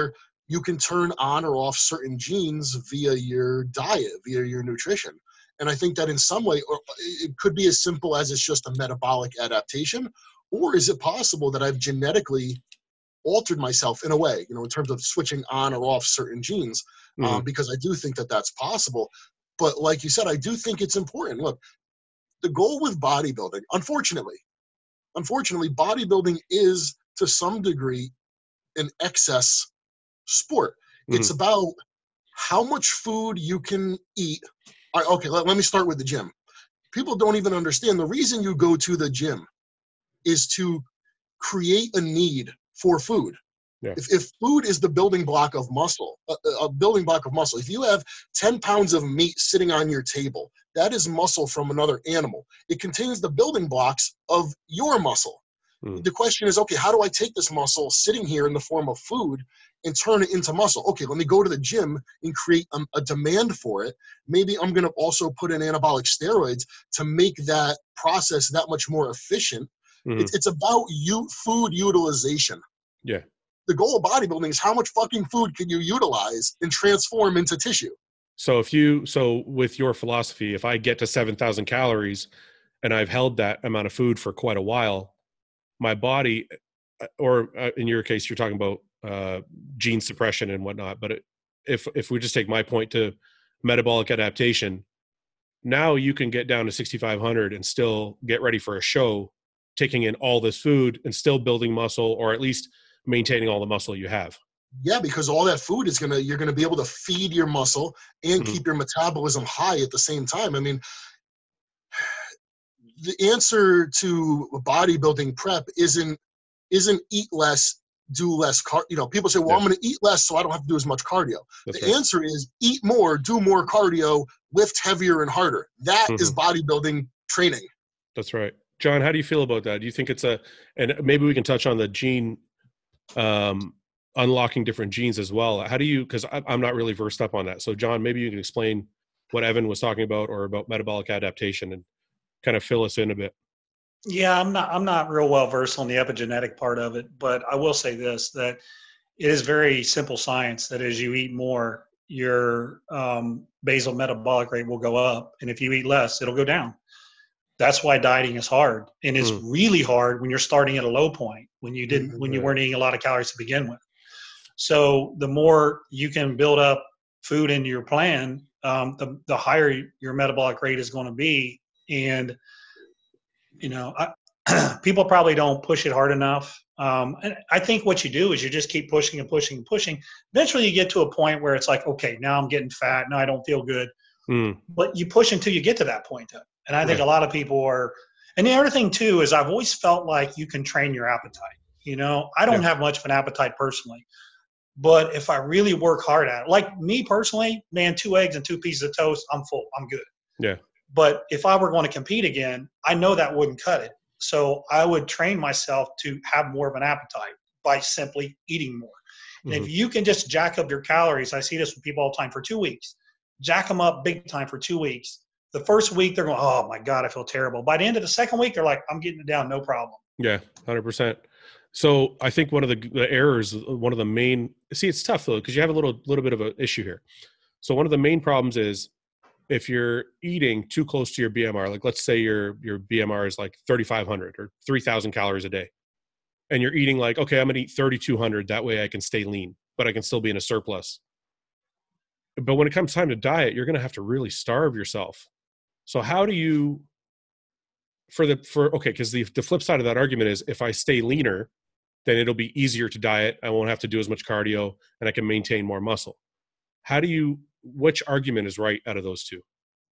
you can turn on or off certain genes via your diet, via your nutrition. And I think that in some way, or it could be as simple as it's just a metabolic adaptation, or is it possible that I've genetically altered myself in a way, you know, in terms of switching on or off certain genes, um, Mhm. because I do think that that's possible. But like you said, I do think it's important. Look, the goal with bodybuilding, unfortunately, unfortunately, bodybuilding is to some degree an excess sport. It's Mhm. about how much food you can eat. All right, okay, let, let me start with the gym. People don't even understand the reason you go to the gym is to create a need for food. Yeah. If, if food is the building block of muscle, a, a building block of muscle, if you have ten pounds of meat sitting on your table, that is muscle from another animal. It contains the building blocks of your muscle. Mhm. The question is, okay, how do I take this muscle sitting here in the form of food and turn it into muscle? Okay, let me go to the gym and create a, a demand for it. Maybe I'm going to also put in anabolic steroids to make that process that much more efficient. Mhm. It's, it's about you, food utilization. Yeah. The goal of bodybuilding is how much fucking food can you utilize and transform into tissue. So if you, so with your philosophy, if I get to seven thousand calories and I've held that amount of food for quite a while, my body, uh, or uh, in your case, you're talking about uh, gene suppression and whatnot. But it, if if we just take my point to metabolic adaptation, now you can get down to sixty-five hundred and still get ready for a show, taking in all this food and still building muscle, or at least maintaining all the muscle you have. Yeah, because all that food is gonna, you're gonna be able to feed your muscle and Mhm. keep your metabolism high at the same time. I mean, the answer to bodybuilding prep isn't isn't eat less, do less car. You know, people say, well, Yeah, I'm going to eat less so I don't have to do as much cardio. that's The right. answer is eat more, do more cardio, lift heavier and harder. That is Mhm. bodybuilding training. That's right. John, how do you feel about that? Do you think it's a, and maybe we can touch on the gene, um, unlocking different genes as well. How do you, because I'm not really versed up on that. So, John, maybe you can explain what Evan was talking about or about metabolic adaptation and kind of fill us in a bit. Yeah, I'm not I'm not real well versed on the epigenetic part of it, but I will say this, that it is very simple science that as you eat more, your um, basal metabolic rate will go up, and if you eat less, it'll go down. That's why dieting is hard, and it's Mm, really hard when you're starting at a low point, when you didn't when you Mhm. right. weren't eating a lot of calories to begin with. So the more you can build up food into your plan, um, the the higher your metabolic rate is going to be, and you know, I, people probably don't push it hard enough. Um, and I think what you do is you just keep pushing and pushing and pushing. Eventually, you get to a point where it's like, okay, now I'm getting fat. Now I don't feel good. Mm, But you push until you get to that point. Though. And I think yeah. a lot of people are. And the other thing too is I've always felt like you can train your appetite. You know, I don't Yeah. have much of an appetite personally, but if I really work hard at it, like me personally, man, two eggs and two pieces of toast, I'm full. I'm good. Yeah. But if I were going to compete again, I know that wouldn't cut it. So I would train myself to have more of an appetite by simply eating more. And Hmm. if you can just jack up your calories, I see this with people all the time for two weeks, jack them up big time for two weeks. The first week, they're going, oh my God, I feel terrible. By the end of the second week, they're like, I'm getting it down, no problem. Yeah. one hundred percent. So I think one of the, the errors, one of the main, see, it's tough though, because you have a little, little bit of an issue here. So one of the main problems is if you're eating too close to your B M R, like let's say your your B M R is like thirty-five hundred or three thousand calories a day, and you're eating like, okay, I'm gonna eat thirty-two hundred. That way I can stay lean, but I can still be in a surplus. But when it comes time to diet, you're gonna have to really starve yourself. So how do you, for the for okay, because the the flip side of that argument is if I stay leaner, then it'll be easier to diet. I won't have to do as much cardio, and I can maintain more muscle. How do you? Which argument is right out of those two?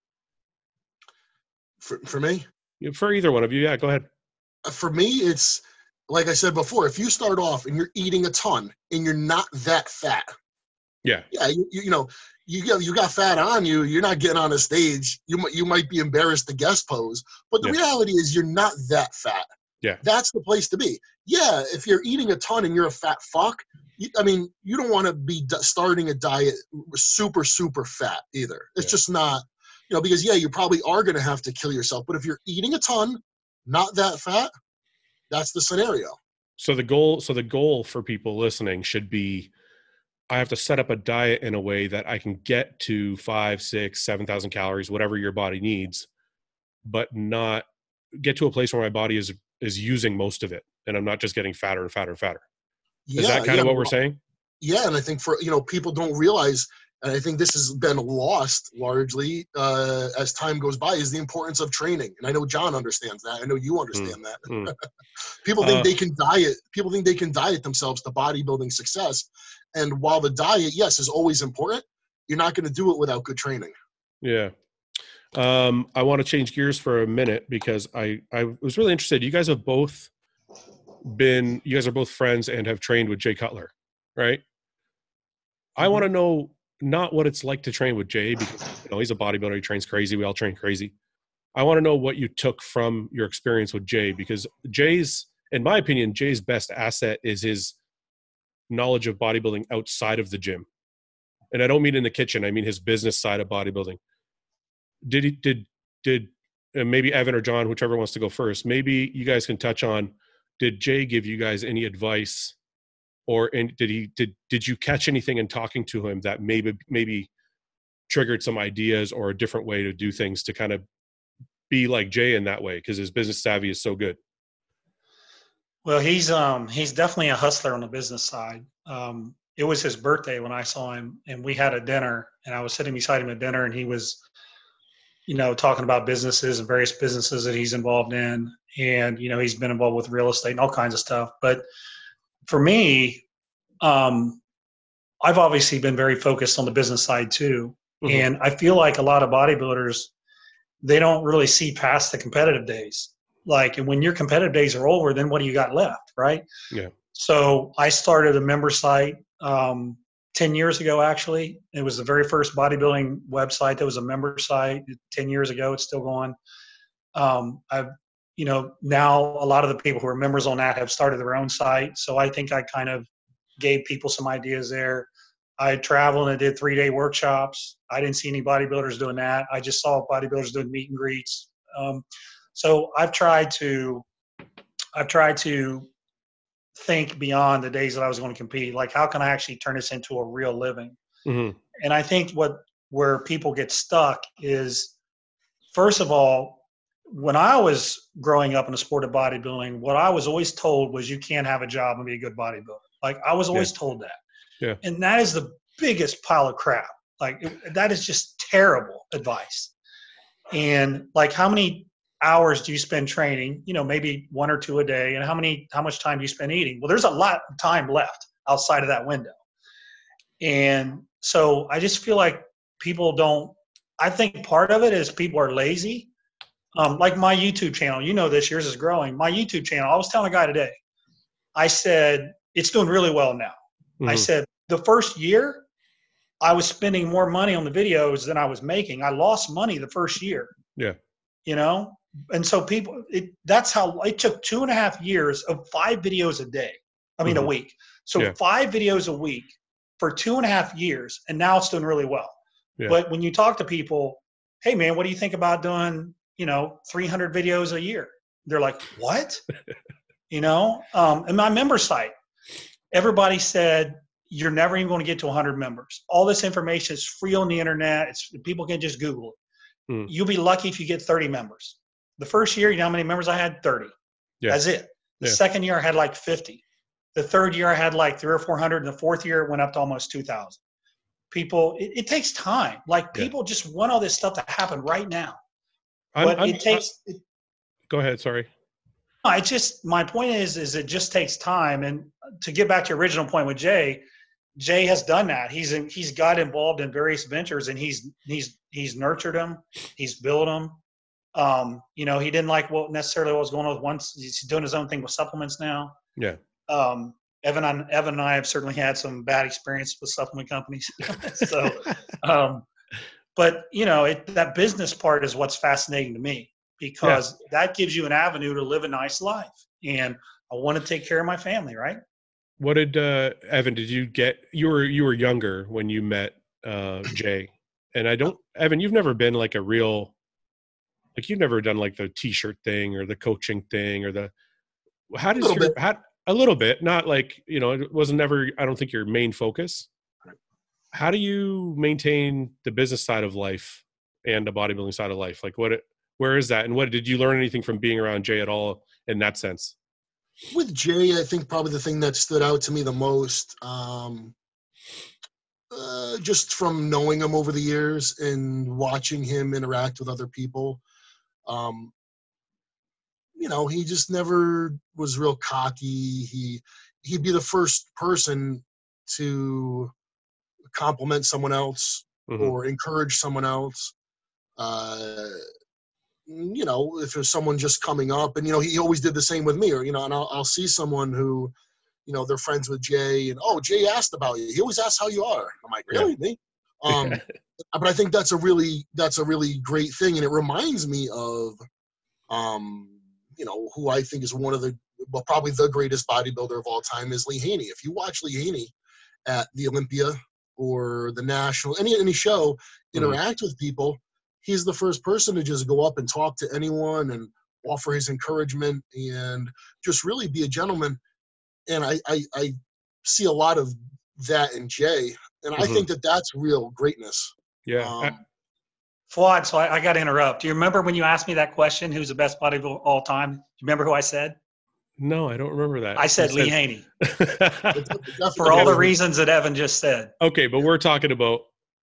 For, for me, For either one of you, yeah, go ahead. for me, it's like I said before, if you start off and you're eating a ton and you're not that fat, Yeah, yeah, you, you, you know, you got you got fat on you. You're not getting on a stage. You might you might be embarrassed to guest pose, but the yeah, reality is you're not that fat. yeah, That's the place to be. Yeah, if you're eating a ton and you're a fat fuck, you, I mean, you don't want to be d- starting a diet super super fat either. It's yeah. just not, you know, because yeah, you probably are going to have to kill yourself. But if you're eating a ton, not that fat, that's the scenario. So the goal, so the goal for people listening should be I have to set up a diet in a way that I can get to five, six, seven thousand calories, whatever your body needs, but not get to a place where my body is is using most of it, and I'm not just getting fatter and fatter and fatter. Is Yeah, that kind yeah, of what we're saying? yeah. And I think for you know people don't realize, and I think this has been lost largely uh, as time goes by, is the importance of training. And I know John understands that. I know you Mm, understand that. mm. People think Uh, they can diet. People think they can diet themselves to bodybuilding success. And while the diet, yes, is always important, you're not going to do it without good training. yeah. Um, I want to change gears for a minute because I, I was really interested. You guys have both been, you guys are both friends and have trained with Jay Cutler, right? I want to know not what it's like to train with Jay because you know he's a bodybuilder. He trains crazy. We all train crazy. I want to know what you took from your experience with Jay because Jay's, in my opinion, Jay's best asset is his knowledge of bodybuilding outside of the gym. And I don't mean in the kitchen. I mean his business side of bodybuilding. Did he, did, did uh, maybe Evan or John, whichever wants to go first, maybe you guys can touch on, did Jay give you guys any advice or in, did he, did, did you catch anything in talking to him that maybe, maybe triggered some ideas or a different way to do things to kind of be like Jay in that way? Cause his business savvy is so good. Well, he's um he's definitely a hustler on the business side. Um, it was his birthday when I saw him, and we had a dinner, and I was sitting beside him at dinner, and he was, you know, talking about businesses and various businesses that he's involved in, and you know, he's been involved with real estate and all kinds of stuff. But for me, um, I've obviously been very focused on the business side too, Mhm. and I feel like a lot of bodybuilders, they don't really see past the competitive days. Like, and when your competitive days are over, then what do you got left, right? Yeah. So I started a member site um, ten years ago, actually. It was the very first bodybuilding website that was a member site ten years ago. It's still going. Um, I've, you know, now a lot of the people who are members on that have started their own site. So I think I kind of gave people some ideas there. I traveled and I did three day workshops. I didn't see any bodybuilders doing that. I just saw bodybuilders doing meet and greets. Um, so I've tried to, I've tried to think beyond the days that I was going to compete. Like, how can I actually turn this into a real living? Mm-hmm. And I think what where people get stuck is, first of all, when I was growing up in the sport of bodybuilding, what I was always told was you can't have a job and be a good bodybuilder. Like, I was always Yeah. told that. Yeah. And that is the biggest pile of crap. Like, it, that is just terrible advice. And like, how many hours do you spend training? You know, maybe one or two a day. And how many, how much time do you spend eating? Well, there's a lot of time left outside of that window. And so I just feel like people don't, I think part of it is people are lazy. Um, like my YouTube channel, you know this, yours is growing. My YouTube channel, I was telling a guy today, I said, it's doing really well now. Mm-hmm. I said, the first year, I was spending more money on the videos than I was making. I lost money the first year. Yeah. You know? And so people, it, that's how, it took two and a half years of five videos a day. I mean, Mm-hmm. a week. So Yeah. five videos a week for two and a half years. And now it's doing really well. Yeah. But when you talk to people, hey man, what do you think about doing, you know, three hundred videos a year? They're like, what? You know, um, and my member site, everybody said, you're never even going to get to one hundred members. All this information is free on the internet. It's, people can just Google it. Mm. You'll be lucky if you get thirty members. The first year, you know how many members I had? thirty. Yeah. That's it. The Yeah. second year, I had like fifty. The third year, I had like three or four hundred. And the fourth year, it went up to almost two thousand. People, it, it takes time. Like, Yeah. people just want all this stuff to happen right now. I'm, But I'm, it takes, it, go ahead. Sorry. I just, my point is, is it just takes time. And to get back to your original point with Jay, Jay has done that. He's in, he's got involved in various ventures, and he's he's he's nurtured them. He's built them. Um, you know, he didn't like what necessarily what was going on with once. He's doing his own thing with supplements now. Yeah. Um, Evan, and, Evan and I have certainly had some bad experience with supplement companies. so, um, but you know, it, that business part is what's fascinating to me, because yeah. that gives you an avenue to live a nice life. And I want to take care of my family, right? What did uh, Evan? Did you get? You were you were younger when you met uh, Jay, and I don't. Evan, you've never been like a real, like you've never done like the T-shirt thing or the coaching thing or the. How does your how, a little bit? Not like, you know, it wasn't never. I don't think your main focus. how do you maintain the business side of life and the bodybuilding side of life? Like what, it, where is that? And what, did you learn anything from being around Jay at all in that sense? With Jay, I think probably the thing that stood out to me the most, um, uh, just from knowing him over the years and watching him interact with other people, um, you know, he just never was real cocky. He he'd be the first person to compliment someone else Mm-hmm. or encourage someone else. Uh, you know, if there's someone just coming up, and you know, he always did the same with me. Or you know, and I'll, I'll see someone who, you know, they're friends with Jay, and oh, Jay asked about you. He always asks how you are. I'm like, really, Yeah. me? Um, Yeah. but I think that's a really that's a really great thing, and it reminds me of, um, you know, who I think is one of the well, probably the greatest bodybuilder of all time is Lee Haney. If you watch Lee Haney at the Olympia or the National, any any show, interact mm-hmm. with people, he's the first person to just go up and talk to anyone and offer his encouragement and just really be a gentleman. And I, I, I see a lot of that in Jay, and I mm-hmm. think that that's real greatness. Yeah. Um, Fuad, so I, I got to interrupt. Do you remember when you asked me that question, who's the best bodybuilder of all time? Do you remember who I said? No, I don't remember that. I said you Lee said... Haney. For all the reasons that Evan just said. Okay, but we're talking about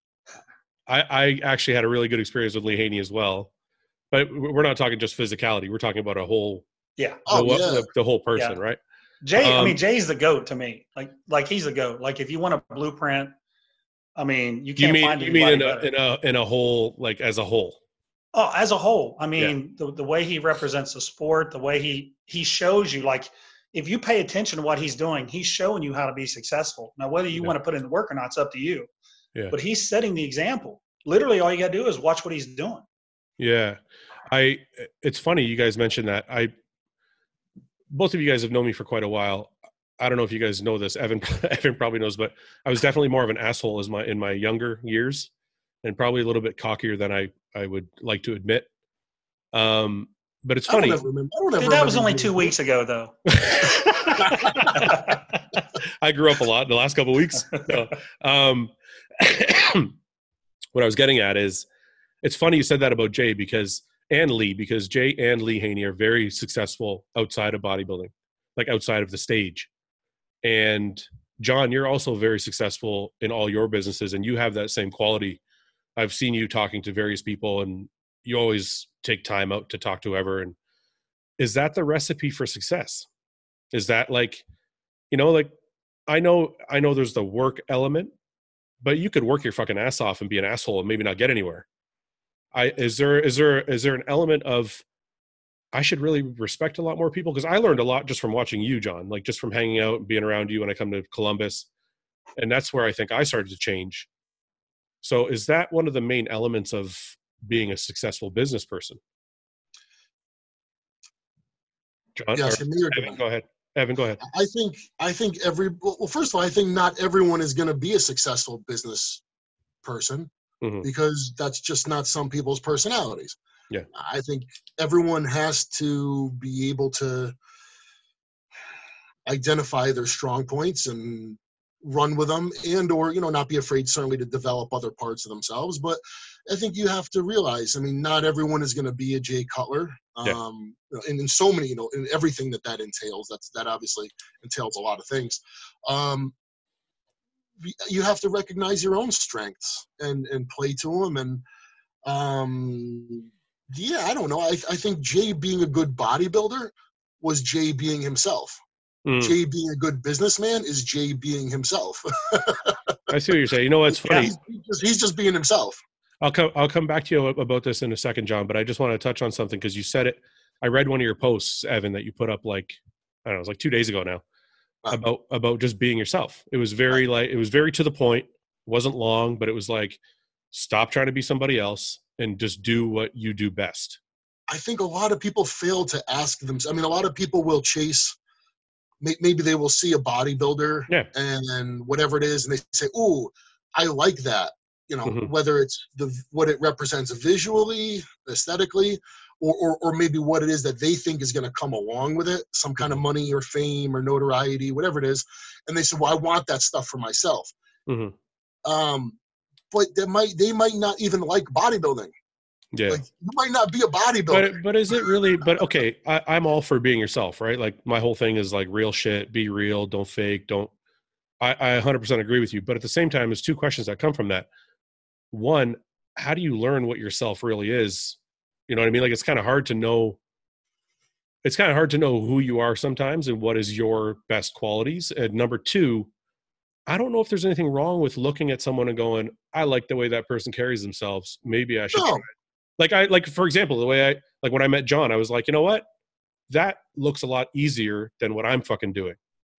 I, I actually had a really good experience with Lee Haney as well. But we're not talking just physicality. We're talking about a whole yeah. The, oh, yeah. the, the whole person, yeah. right? Jay, um, I mean, Jay's the GOAT to me. Like, like he's the GOAT. Like, if you want a blueprint, I mean, you can't you mean, find you mean in a, better. in a in a whole, like as a whole. Oh, as a whole. I mean, yeah. the the way he represents the sport, the way he he shows you, like, if you pay attention to what he's doing, he's showing you how to be successful. Now, whether you yeah. want to put in the work or not, it's up to you. Yeah. But he's setting the example. Literally, all you got to do is watch what he's doing. Yeah, I. It's funny you guys mentioned that. I. Both of you guys have known me for quite a while. I don't know if you guys know this. Evan, Evan probably knows, but I was definitely more of an asshole as my in my younger years, and probably a little bit cockier than I I would like to admit. Um, but it's funny. I don't remember, I don't Dude, that was only two weeks ago, though. I grew up a lot in the last couple of weeks. So, um, what I was getting at is, it's funny you said that about Jay because and Lee because Jay and Lee Haney are very successful outside of bodybuilding, like outside of the stage. And John, you're also very successful in all your businesses, and you have that same quality. I've seen you talking to various people, and you always take time out to talk to whoever. And is that the recipe for success? Is that like, you know, like I know, I know there's the work element, but you could work your fucking ass off and be an asshole and maybe not get anywhere. I, is there, is there, is there an element of, I should really respect a lot more people? Cause I learned a lot just from watching you, John, like just from hanging out and being around you when I come to Columbus. And that's where I think I started to change. So is that one of the main elements of being a successful business person? John, yes, or, Evan, go ahead. Evan, go ahead. I think, I think every, well, first of all, I think not everyone is going to be a successful business person mm-hmm. because that's just not some people's personalities. Yeah. I think everyone has to be able to identify their strong points and run with them, and or, you know, not be afraid certainly to develop other parts of themselves. But I think you have to realize, I mean, not everyone is going to be a Jay Cutler. Yeah. Um, and in so many, you know, in everything that that entails, that's, that obviously entails a lot of things. Um, you have to recognize your own strengths and, and play to them. And, um, yeah, I don't know. I, I think Jay being a good bodybuilder was Jay being himself. Mm. Jay being a good businessman is Jay being himself. I see what you're saying. You know what's funny? He's, he's, just, he's just being himself. I'll come. I'll come back to you about this in a second, John. But I just want to touch on something because you said it. I read one of your posts, Evan, that you put up like I don't know, it was like two days ago now, wow. about about just being yourself. It was very wow. like it was very to the point. It wasn't long, but it was like stop trying to be somebody else and just do what you do best. I think a lot of people fail to ask them. I mean, a lot of people will chase. Maybe they will see a bodybuilder yeah. and whatever it is, and they say, "Ooh, I like that." You know, mm-hmm. whether it's the what it represents visually, aesthetically, or, or or maybe what it is that they think is going to come along with it, some kind of money or fame or notoriety, whatever it is, and they say, "Well, I want that stuff for myself." Mm-hmm. Um, but they might they might not even like bodybuilding. Yeah. Like you might not be a bodybuilder. But but is it really? But okay, I, I'm all for being yourself, right? Like my whole thing is like real shit. Be real. Don't fake. Don't. I, I one hundred percent agree with you. But at the same time, there's two questions that come from that. One, how do you learn what yourself really is? You know what I mean? Like it's kind of hard to know. It's kind of hard to know who you are sometimes and what is your best qualities. And number two, I don't know if there's anything wrong with looking at someone and going, I like the way that person carries themselves. Maybe I should No. try it. Like I like, for example, the way I like when I met John, I was like, you know what? That looks a lot easier than what I'm fucking doing.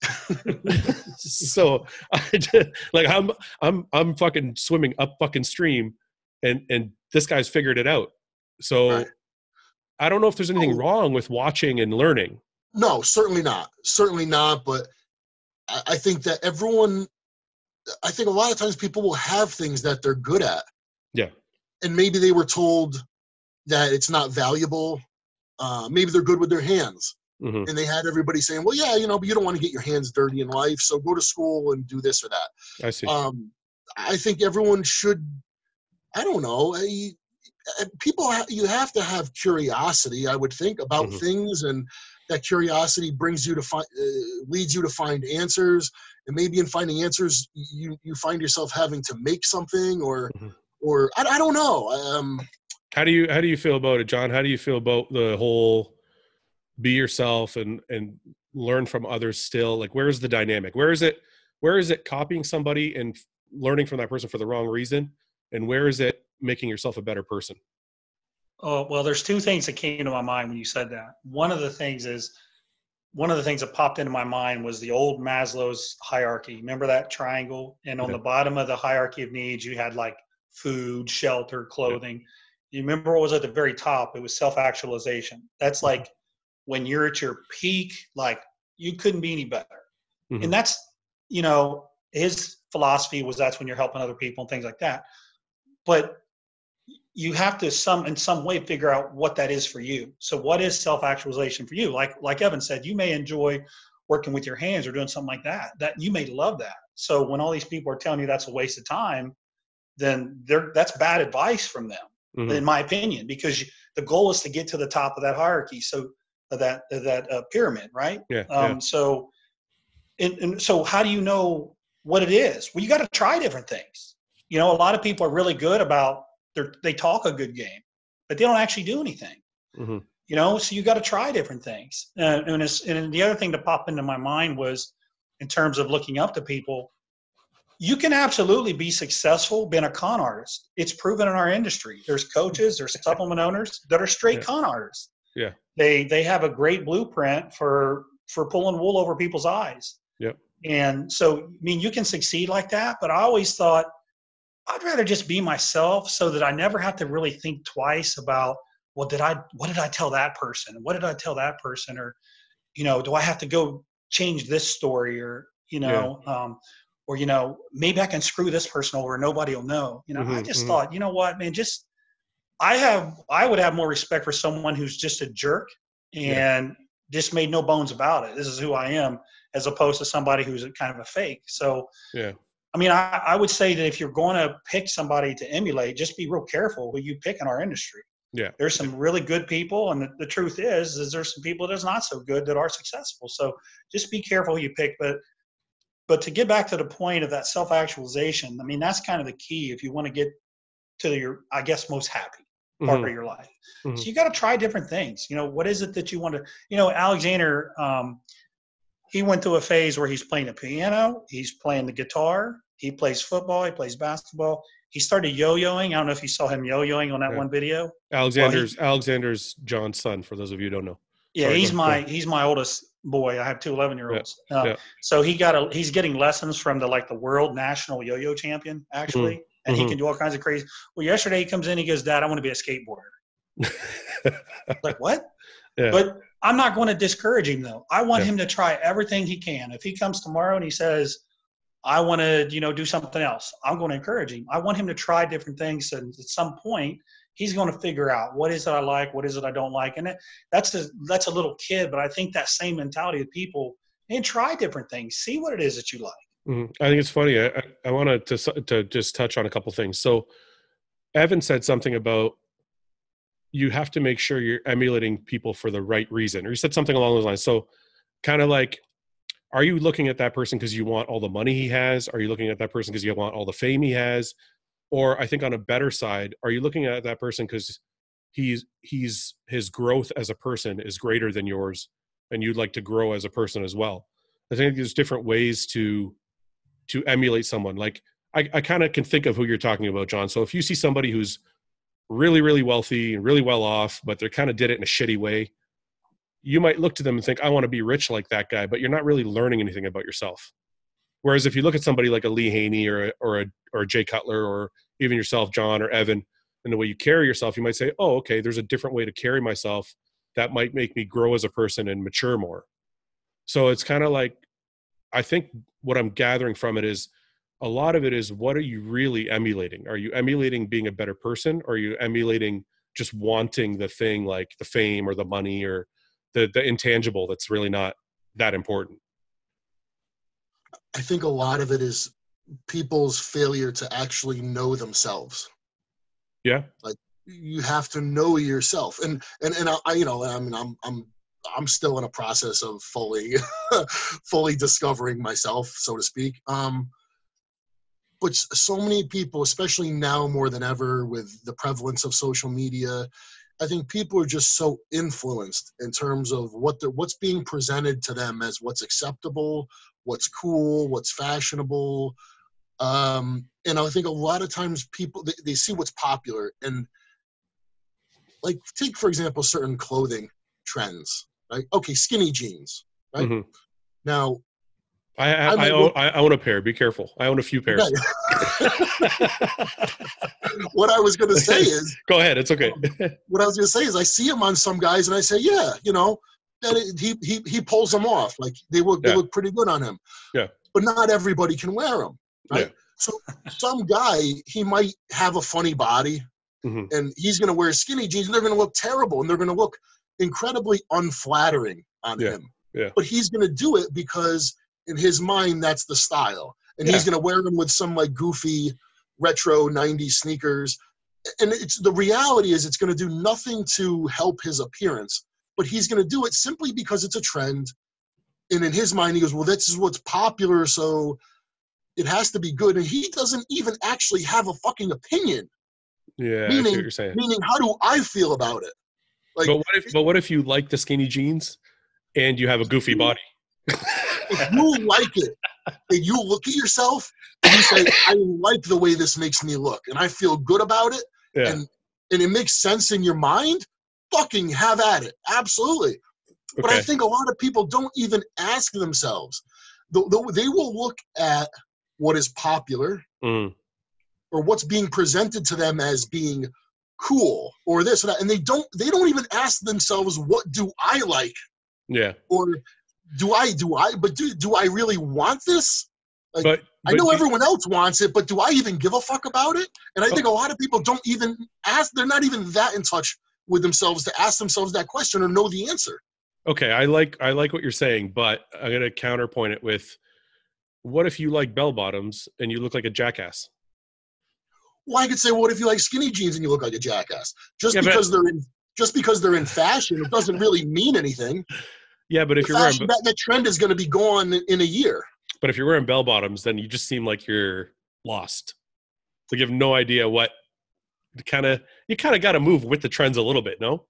So I did, like I'm I'm I'm fucking swimming up fucking stream and and this guy's figured it out. So Right. I don't know if there's anything Oh. wrong with watching and learning. No, certainly not. Certainly not. But I, I think that everyone, I think a lot of times people will have things that they're good at. Yeah. And maybe they were told that it's not valuable. Uh, maybe they're good with their hands. Mhm. And they had everybody saying, well, yeah, you know, but you don't want to get your hands dirty in life. So go to school and do this or that. I see. Um, I think everyone should, I don't know, I, I- people, ha- you have to have curiosity, I would think, about Mhm. things. And that curiosity brings you to find, uh, leads you to find answers. And maybe in finding answers, you, you find yourself having to make something or, Mhm. or I, I don't know. Um, How do you how do you feel about it, John? How do you feel about the whole be yourself and and learn from others still? Like where is the dynamic? Where is it where is it copying somebody and learning from that person for the wrong reason? And where is it making yourself a better person? Oh, well, there's two things that came to my mind when you said that. One of the things is, one of the things that popped into my mind was the old Maslow's hierarchy. Remember that triangle? And on Yeah. the bottom of the hierarchy of needs, you had like food, shelter, clothing. You remember what was at the very top? It was self-actualization. That's like when you're at your peak, like you couldn't be any better. Mhm. And that's, you know, his philosophy was that's when you're helping other people and things like that. But you have to some in some way figure out what that is for you. So what is self-actualization for you? Like like Evan said, you may enjoy working with your hands or doing something like that. That you may love that. So when all these people are telling you that's a waste of time, then they're that's bad advice from them, Mhm. in my opinion, because you, the goal is to get to the top of that hierarchy. So of that of that uh, pyramid, right? Yeah, Um, yeah. So and, and so how do you know what it is? Well, you got to try different things. You know, a lot of people are really good about They're, they talk a good game, but they don't actually do anything. Mhm. You know, so you got to try different things. Uh, and, it's, and the other thing that popped into my mind was, in terms of looking up to people, you can absolutely be successful being a con artist. It's proven in our industry. There's coaches, there's supplement owners that are straight Yeah. con artists. Yeah. They they have a great blueprint for for pulling wool over people's eyes. Yep. And so, I mean, you can succeed like that. But I always thought, I'd rather just be myself so that I never have to really think twice about, well, did I, what did I tell that person? What did I tell that person? Or, you know, do I have to go change this story or, you know, yeah. um, or, you know, maybe I can screw this person over and nobody will know. You know, Mm-hmm, I just mm-hmm. thought, you know what, man, just, I have, I would have more respect for someone who's just a jerk and yeah. just made no bones about it. This is who I am, as opposed to somebody who's kind of a fake. So, yeah. I mean, I, I would say that if you're going to pick somebody to emulate, just be real careful who you pick in our industry. Yeah. There's some really good people, and the, the truth is, is there's some people that's not so good that are successful. So just be careful who you pick. But but to get back to the point of that self-actualization, I mean, that's kind of the key if you want to get to your, I guess, most happy part Mm-hmm. of your life. Mm-hmm. So you got to try different things. You know, what is it that you want to, you know, Alexander, um, he went through a phase where he's playing the piano, he's playing the guitar, he plays football, he plays basketball. He started yo-yoing. I don't know if you saw him yo-yoing on that yeah. one video. Alexander's well, he, Alexander's John's son, for those of you who don't know. Yeah, Sorry, he's go, my go. he's my oldest boy. I have two eleven-year-olds. Yeah. Uh, yeah. So he got a he's getting lessons from the like the world national yo-yo champion, actually. Mm-hmm. And he mm-hmm. can do all kinds of crazy. Well, yesterday he comes in, he goes, Dad, I want to be a skateboarder. Like, what? Yeah. But I'm not going to discourage him, though. I want yeah. him to try everything he can. If he comes tomorrow and he says, I want to, you know, do something else, I'm going to encourage him. I want him to try different things. And at some point, he's going to figure out what is it I like, what is it I don't like. And that's a, that's a little kid. But I think that same mentality of people, and try different things. See what it is that you like. Mhm. I think it's funny. I, I, I wanted to, s- to just touch on a couple things. So Evan said something about you have to make sure you're emulating people for the right reason, or you said something along those lines. So kind of like, are you looking at that person because you want all the money he has? Are you looking at that person because you want all the fame he has? Or I think on a better side, are you looking at that person because he's he's his growth as a person is greater than yours, and you'd like to grow as a person as well? I think there's different ways to to emulate someone. Like I, I kind of can think of who you're talking about, John. So if you see somebody who's really, really wealthy and really well off, but they kind of did it in a shitty way, you might look to them and think, I want to be rich like that guy, but you're not really learning anything about yourself. Whereas if you look at somebody like a Lee Haney or a, or a, or a Jay Cutler, or even yourself, John or Evan, and the way you carry yourself, you might say, oh, okay, there's a different way to carry myself that might make me grow as a person and mature more. So it's kind of like, I think what I'm gathering from it is a lot of it is, what are you really emulating? Are you emulating being a better person? Or are you emulating just wanting the thing, like the fame or the money or the, the intangible that's really not that important? I think a lot of it is people's failure to actually know themselves. Yeah. Like, you have to know yourself, and and and I, I you know, I mean, I'm I'm I'm still in a process of fully fully discovering myself, so to speak. Um, but so many people, especially now more than ever with the prevalence of social media, I think people are just so influenced in terms of what they're, what's being presented to them as what's acceptable, what's cool, what's fashionable. Um, and I think a lot of times people, they, they see what's popular, and like, take, for example, certain clothing trends, right? Okay, skinny jeans, right? Mm-hmm. Now, I I, I I, might own, look, I own a pair. Be careful. I own a few pairs. what I was going to say is, Go ahead. It's okay. um, what I was going to say is, I see them on some guys, and I say, yeah, you know, that it, he he he pulls them off, like they look they Yeah. look pretty good on him. Yeah. But not everybody can wear them, right? Yeah. So some guy, he might have a funny body, Mm-hmm. and he's going to wear skinny jeans, and they're going to look terrible, and they're going to look incredibly unflattering on Yeah. him. Yeah. But he's going to do it because in his mind that's the style, and Yeah. he's going to wear them with some like goofy retro nineties sneakers. And it's, the reality is, it's going to do nothing to help his appearance, but he's going to do it simply because it's a trend. And in his mind, he goes, well, this is what's popular, so it has to be good. And he doesn't even actually have a fucking opinion. Yeah. I see what Meaning, you're saying. meaning, how do I feel about it? Like, But what if, but what if you like the skinny jeans and you have a goofy body? if you like it, and you look at yourself and you say, I like the way this makes me look, and I feel good about it, Yeah. and and it makes sense in your mind, fucking have at it. Absolutely. But I Okay. think a lot of people don't even ask themselves. The- the- They will look at what is popular Mm. or what's being presented to them as being cool or this or that, and they don't they don't even ask themselves, what do I like? Yeah. Or do I do I but do do I really want this? Like, But, I but know do- everyone else wants it, but do I even give a fuck about it? And I think a lot of people don't even ask, they're not even that in touch with themselves to ask themselves that question or know the answer. okay. I like, I like what you're saying, but I'm going to counterpoint it with, what if you like bell bottoms and you look like a jackass? Well, I could say, what if you like skinny jeans and you look like a jackass? Just Yeah, but- because they're in just because they're in fashion, it doesn't really mean anything. Yeah. But if The you're wearing, fashion, that, that trend is going to be gone in a year. but if you're wearing bell bottoms, then you just seem like you're lost. Like you have no idea what kind of, you kind of got to move with the trends a little bit. No?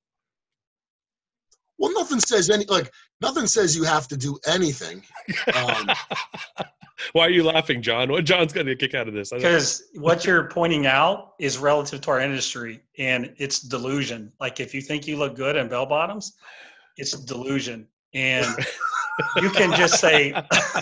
Well, nothing says any like nothing says you have to do anything. Um, Why are you laughing, John? What John's going to kick out of this? I don't- Because what you're pointing out is relative to our industry, and it's delusion. Like if you think you look good in bell bottoms, it's delusion. And you can just say,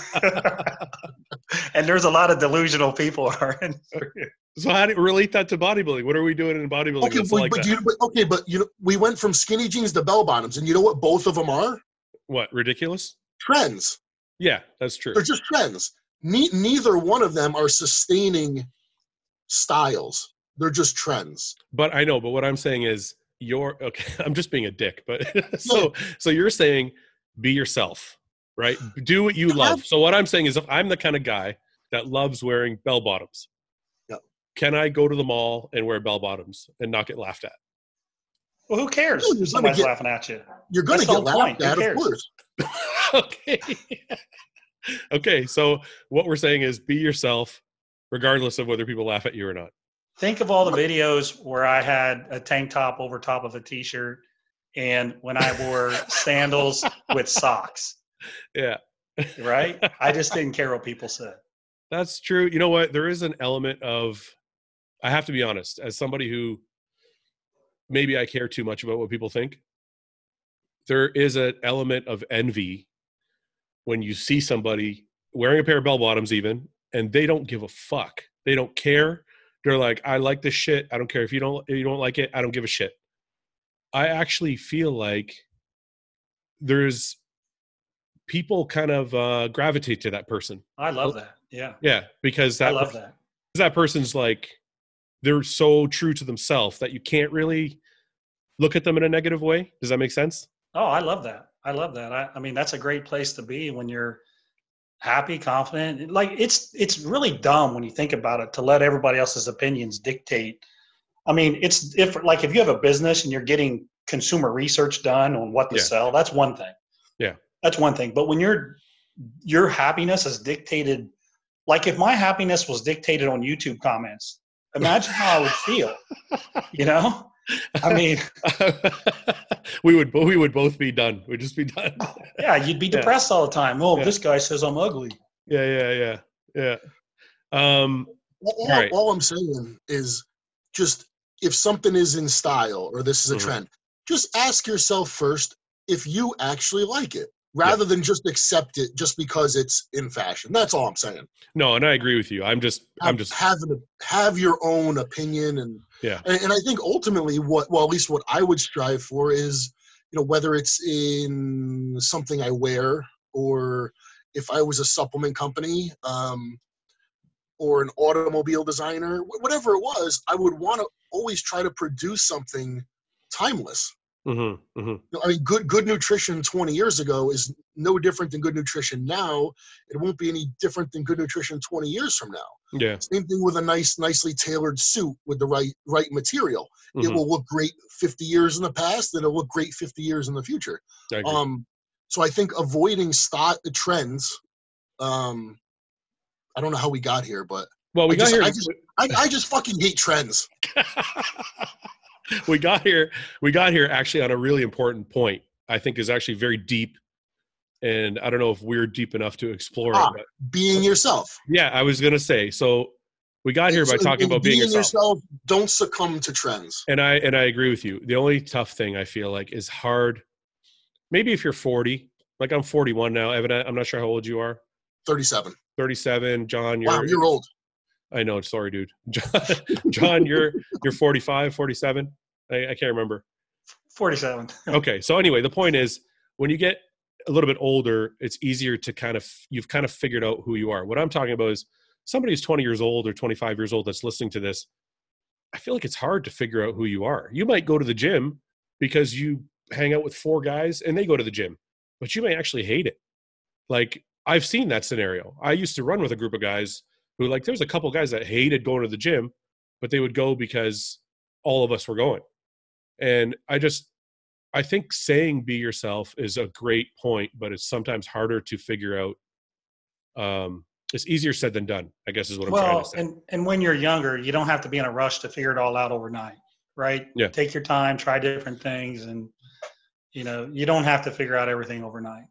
and there's a lot of delusional people in our industry. So how do you relate that to bodybuilding? What are we doing in bodybuilding? okay, that's but, like but that? you but, okay, but you know, we went from skinny jeans to bell bottoms, and you know what both of them are? What, ridiculous? Trends. Yeah, that's true. They're just trends. Ne- neither one of them are sustaining styles. They're just trends. But I know, but what I'm saying is you're okay. I'm just being a dick, but so so you're saying be yourself, right? Do what you love. So what I'm saying is if I'm the kind of guy that loves wearing bell bottoms, Yep. can I go to the mall and wear bell bottoms and not get laughed at? Well, who cares No, if you're gonna somebody's get- laughing at you? You're going to That's the get whole laughed point. Who at, of cares? course. Okay. Okay. So what we're saying is be yourself, regardless of whether people laugh at you or not. Think of all the videos where I had a tank top over top of a t-shirt and when I wore sandals with socks, Yeah. right? I just didn't care what people said. That's true. You know what? There is an element of, I have to be honest, as somebody who maybe I care too much about what people think, there is an element of envy when you see somebody wearing a pair of bell bottoms even, and they don't give a fuck. They don't care. They're like, I like this shit. I don't care if you don't, if you don't like it. I don't give a shit. I actually feel like there's people kind of uh, gravitate to that person. I love that. Yeah. Yeah. Because I that, love that. that person's like, they're so true to themselves that you can't really look at them in a negative way. Does that make sense? Oh, I love that. I love that. I, I mean, that's a great place to be when you're happy, confident. Like it's it's really dumb when you think about it to let everybody else's opinions dictate. I mean, it's if like if you have a business and you're getting consumer research done on what to Yeah. sell, that's one thing. Yeah. That's one thing. But when your your happiness is dictated, like if my happiness was dictated on YouTube comments, imagine how I would feel. You know? I mean, we would we would both be done. We'd just be done. yeah, you'd be Yeah. depressed all the time. Oh, Yeah. this guy says I'm ugly. Yeah, yeah, yeah, yeah. Um, All, Right. all I'm saying is just if something is in style or this is a Mhm. trend, just ask yourself first if you actually like it rather than just accept it just because it's in fashion. That's all I'm saying. no, and I agree with you. I'm just I'm Have, just have, an, have your own opinion. And, yeah. and, and I think ultimately what, well, at least what I would strive for is, you know, whether it's in something I wear or if I was a supplement company, um, or an automobile designer, wh- whatever it was, I would want to always try to produce something timeless. Mm-hmm, mm-hmm. You know, I mean, good good nutrition twenty years ago is no different than good nutrition now. It won't be any different than good nutrition twenty years from now. Yeah. Same thing with a nice, nicely tailored suit with the right right material. It Mhm. will look great fifty years in the past, and it'll look great fifty years in the future. I agree. Um, so I think avoiding stock trends. Um, I don't know how we got here, but well, we I got just, here. I just, I, I just fucking hate trends. we got here. We got here actually on a really important point. I think is actually very deep, and I don't know if we're deep enough to explore Ah. it. But Being yourself. yeah, I was gonna say. So we got here by So talking in about being yourself. Don't succumb to trends. And I and I agree with you. The only tough thing I feel like is hard. Maybe if you're forty, like I'm forty-one now. Evan, I- I'm not sure how old you are. thirty-seven. thirty-seven. John, you're. Wow, you're old. I know. Sorry, dude. John, John you're you're forty-five, forty-seven. I, I can't remember. forty-seven. Okay. So anyway, the point is, when you get a little bit older, it's easier to kind of you've kind of figured out who you are. What I'm talking about is somebody who's twenty years old or twenty-five years old that's listening to this. I feel like it's hard to figure out who you are. You might go to the gym because you hang out with four guys and they go to the gym, but you may actually hate it. Like I've seen that scenario. I used to run with a group of guys who like, there's a couple guys that hated going to the gym, but they would go because all of us were going. And I just, I think saying be yourself is a great point, but it's sometimes harder to figure out. Um, it's easier said than done, I guess is what I'm trying Well, to say. and, and when you're younger, you don't have to be in a rush to figure it all out overnight, right? Yeah. Take your time, try different things, and you know, you don't have to figure out everything overnight.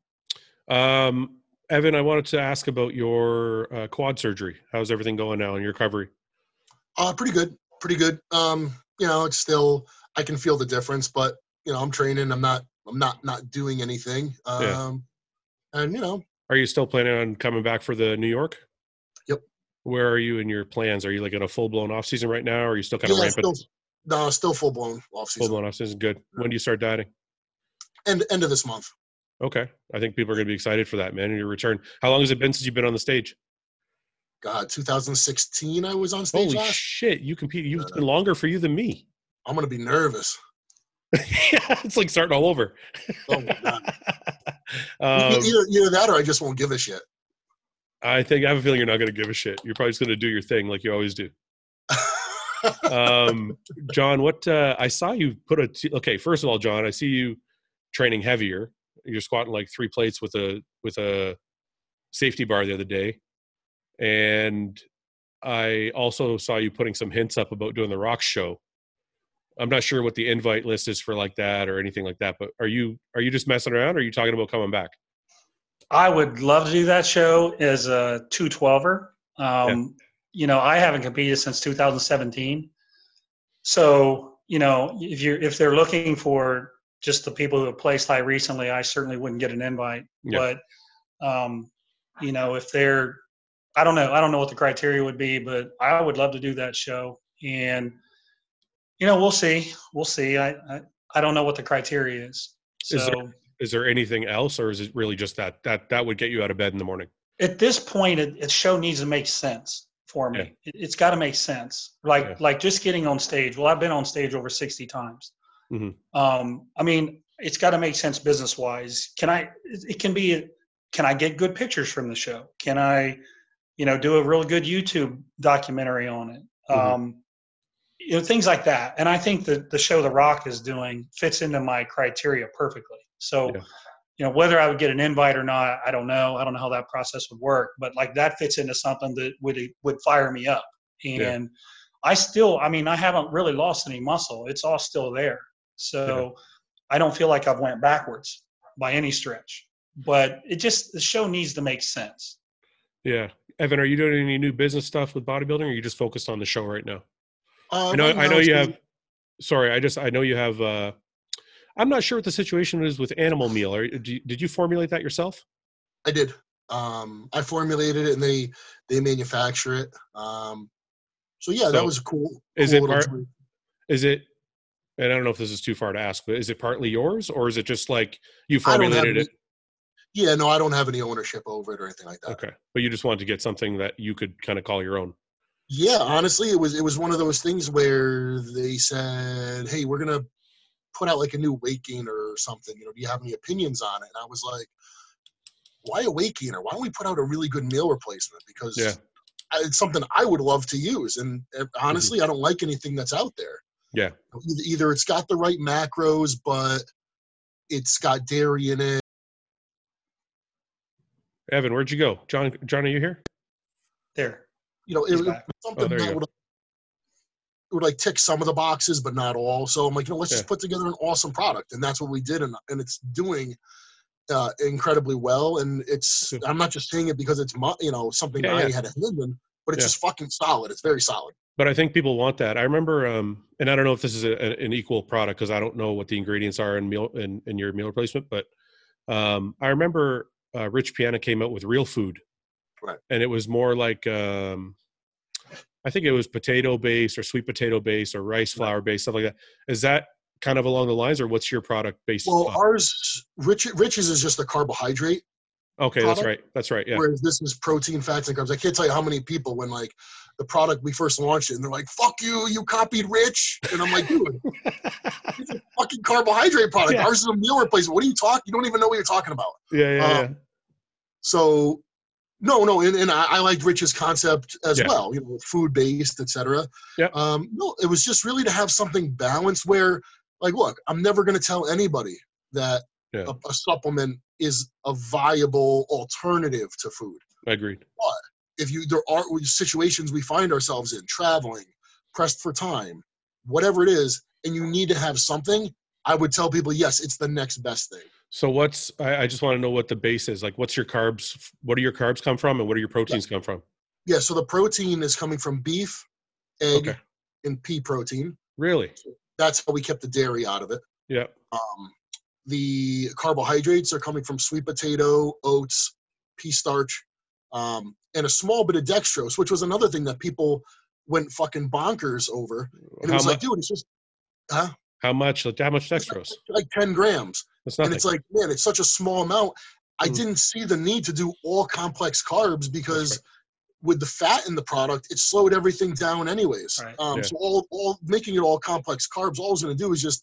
Um, Evan, I wanted to ask about your uh, quad surgery. How's everything going now in your recovery? Uh, pretty good. Pretty good. Um, you know, it's still, I can feel the difference, but you know, I'm training. I'm not, I'm not, not doing anything. Um, Yeah. and you know, Are you still planning on coming back for the New York? Yep. Where are you in your plans? Are you like in a full blown off season right now? Or are you still kind of yeah, ramping? still, no, still full blown off Full season. blown off season. Good. When do you start dieting? End, end of this month. Okay. I think people are going to be excited for that, man. And your return. How long has it been since you've been on the stage? God, two thousand sixteen, I was on stage Holy last. shit. You compete. You've Uh, been longer for you than me. I'm going to be nervous. Yeah, it's like starting all over. Oh my God. um, either, either that or I just won't give a shit. I think I have a feeling you're not going to give a shit. You're probably just going to do your thing like you always do. um, John, what uh, I saw you put a t- okay. First of all, John, I see you training heavier. You're squatting like three plates with a with a safety bar the other day, and I also saw you putting some hints up about doing the Rock Show. I'm not sure what the invite list is for like that or anything like that, but are you are you just messing around or are you talking about coming back? I would love to do that show as a two twelver. Um, Yeah. You know, I haven't competed since two thousand seventeen. So, you know, if you're if they're looking for just the people who have placed high recently, I certainly wouldn't get an invite. Yeah. But, um, you know, if they're, I don't know, I don't know what the criteria would be, but I would love to do that show. And, you know, we'll see. We'll see. I, I, I don't know what the criteria is. So Is there is there anything else, or is it really just that that that would get you out of bed in the morning? at this point, it, it show needs to make sense for me. Yeah. It, it's got to make sense. Like Yeah. like just getting on stage. Well, I've been on stage over sixty times. Mm-hmm. Um, I mean, it's got to make sense business wise. Can I? It, it can be. Can I get good pictures from the show? Can I, you know, do a real good YouTube documentary on it? Mm-hmm. Um, you know, things like that. And I think that the show The Rock is doing fits into my criteria perfectly. So, Yeah. you know, whether I would get an invite or not, I don't know. I don't know how that process would work, but like that fits into something that would would fire me up. And Yeah. I still, I mean, I haven't really lost any muscle. It's all still there. So Yeah. I don't feel like I've went backwards by any stretch. But it just the show needs to make sense. Yeah. Evan, are you doing any new business stuff with bodybuilding, or are you just focused on the show right now? Uh, I know right I now know it's you been- have sorry, I just I know you have uh I'm not sure what the situation is with animal meal. Are, do you, did you formulate that yourself? I did. Um, I formulated it and they they manufacture it. Um, so yeah, So, that was a cool. is cool it little part- joint. Is it and I don't know if this is too far to ask, but is it partly yours, or is it just like you I don't have formulated any, it? Yeah, no, I don't have any ownership over it or anything like that. Okay. But you just wanted to get something that you could kind of call your own. Yeah, honestly, it was it was one of those things where they said, "Hey, we're gonna put out like a new weight gainer or something. You know, do you have any opinions on it?" And I was like, "Why a weight gainer? Why don't we put out a really good meal replacement? Because Yeah. I, it's something I would love to use. And uh, honestly, I don't like anything that's out there. Yeah. Either, either it's got the right macros, but it's got dairy in it." Evan, where'd you go? John John, are you here? There. You know, it He's was back. something Oh, there you that go. would, would like tick some of the boxes, but not all. So I'm like, you know, let's Yeah. just put together an awesome product, and that's what we did, and and it's doing uh, incredibly well. And it's Good. I'm not just saying it because it's my, you know, something Yeah, I yeah. had a hand in, but it's Yeah. just fucking solid. It's very solid. But I think people want that. I remember, um, and I don't know if this is a, a- an equal product because I don't know what the ingredients are in meal in, in your meal replacement. But um, I remember uh, Rich Piana came out with Real Food, Right. and it was more like um, I think it was potato based or sweet potato based or rice flour based, stuff like that. Is that kind of along the lines, or what's your product based? Well, on? ours, Rich, Rich's is just a carbohydrate, Okay, that's product, right. That's right. Yeah. whereas this is protein, fats, and carbs. I can't tell you how many people when like the product we first launched it, and they're like, "Fuck you, you copied Rich," and I'm like, "Dude, it's a fucking carbohydrate product. Yeah. Ours is a meal replacement. What are you talking? You don't even know what you're talking about." yeah, yeah, yeah. Um, So, no, no, and, and I, I liked Rich's concept as Yeah. well. You know, food based, et cetera. Yeah. Um, no, it was just really to have something balanced where, like, look, I'm never going to tell anybody that Yeah. a, a supplement is a viable alternative to food. I agreed. If you there are situations we find ourselves in, traveling, pressed for time, whatever it is, and you need to have something, I would tell people, yes, it's the next best thing. So what's I, I just want to know what the base is. Like, what's your carbs? What do your carbs come from, and what do your proteins come from? Yeah, so the protein is coming from beef, egg, Okay. and pea protein. Really? That's how we kept the dairy out of it. Yeah. Um, the carbohydrates are coming from sweet potato, oats, pea starch, um, and a small bit of dextrose, which was another thing that people went fucking bonkers over. And it How was like, much? dude, it's just huh? How much? Like, how much dextrose? like ten grams. That's And nothing. it's like, man, it's such a small amount. I Mm. didn't see the need to do all complex carbs because right. with the fat in the product, it slowed everything down anyways. Right. Um, Yeah. So all, all making it all complex carbs, all it's going to do is just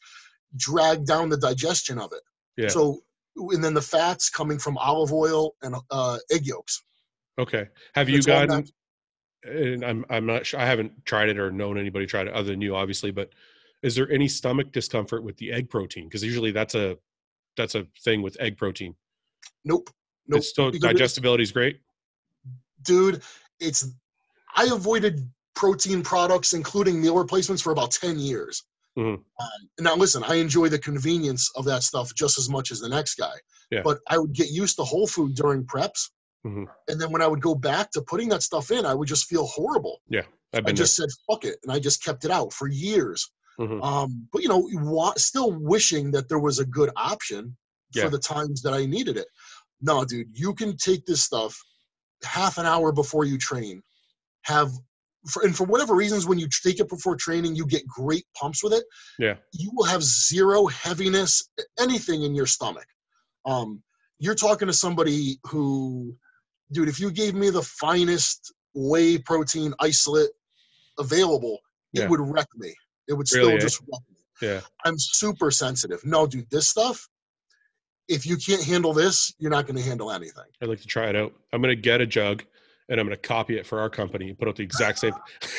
drag down the digestion of it. Yeah. So, and then the fats coming from olive oil and uh, egg yolks. Okay. Have you It's all gotten, nat- and I'm, I'm not sure, I haven't tried it or known anybody tried it other than you, obviously, but is there any stomach discomfort with the egg protein? Because usually that's a, that's a thing with egg protein. Nope. Nope. It's still, Because it's- digestibility is great. dude, it's, I avoided protein products, including meal replacements, for about ten years. Mhm. Um, now, listen, I enjoy the convenience of that stuff just as much as the next guy. Yeah. But I would get used to whole food during preps. Mhm. And then when I would go back to putting that stuff in, I would just feel horrible. Yeah. I've I been just said, fuck it. And I just kept it out for years. there. Mhm. Um, but, you know, wa- still wishing that there was a good option for Yeah. the times that I needed it. No, dude, you can take this stuff half an hour before you train. Have for, and for whatever reasons, when you take it before training, you get great pumps with it. Yeah. You will have zero heaviness, anything in your stomach. Um, you're talking to somebody who, dude, if you gave me the finest whey protein isolate available, it Yeah. would wreck me. It would still Really, eh? just wreck me. Yeah. I'm super sensitive. No, dude, this stuff, if you can't handle this, you're not going to handle anything. I'd like to try it out. I'm going to get a jug and I'm going to copy it for our company and put out the exact same.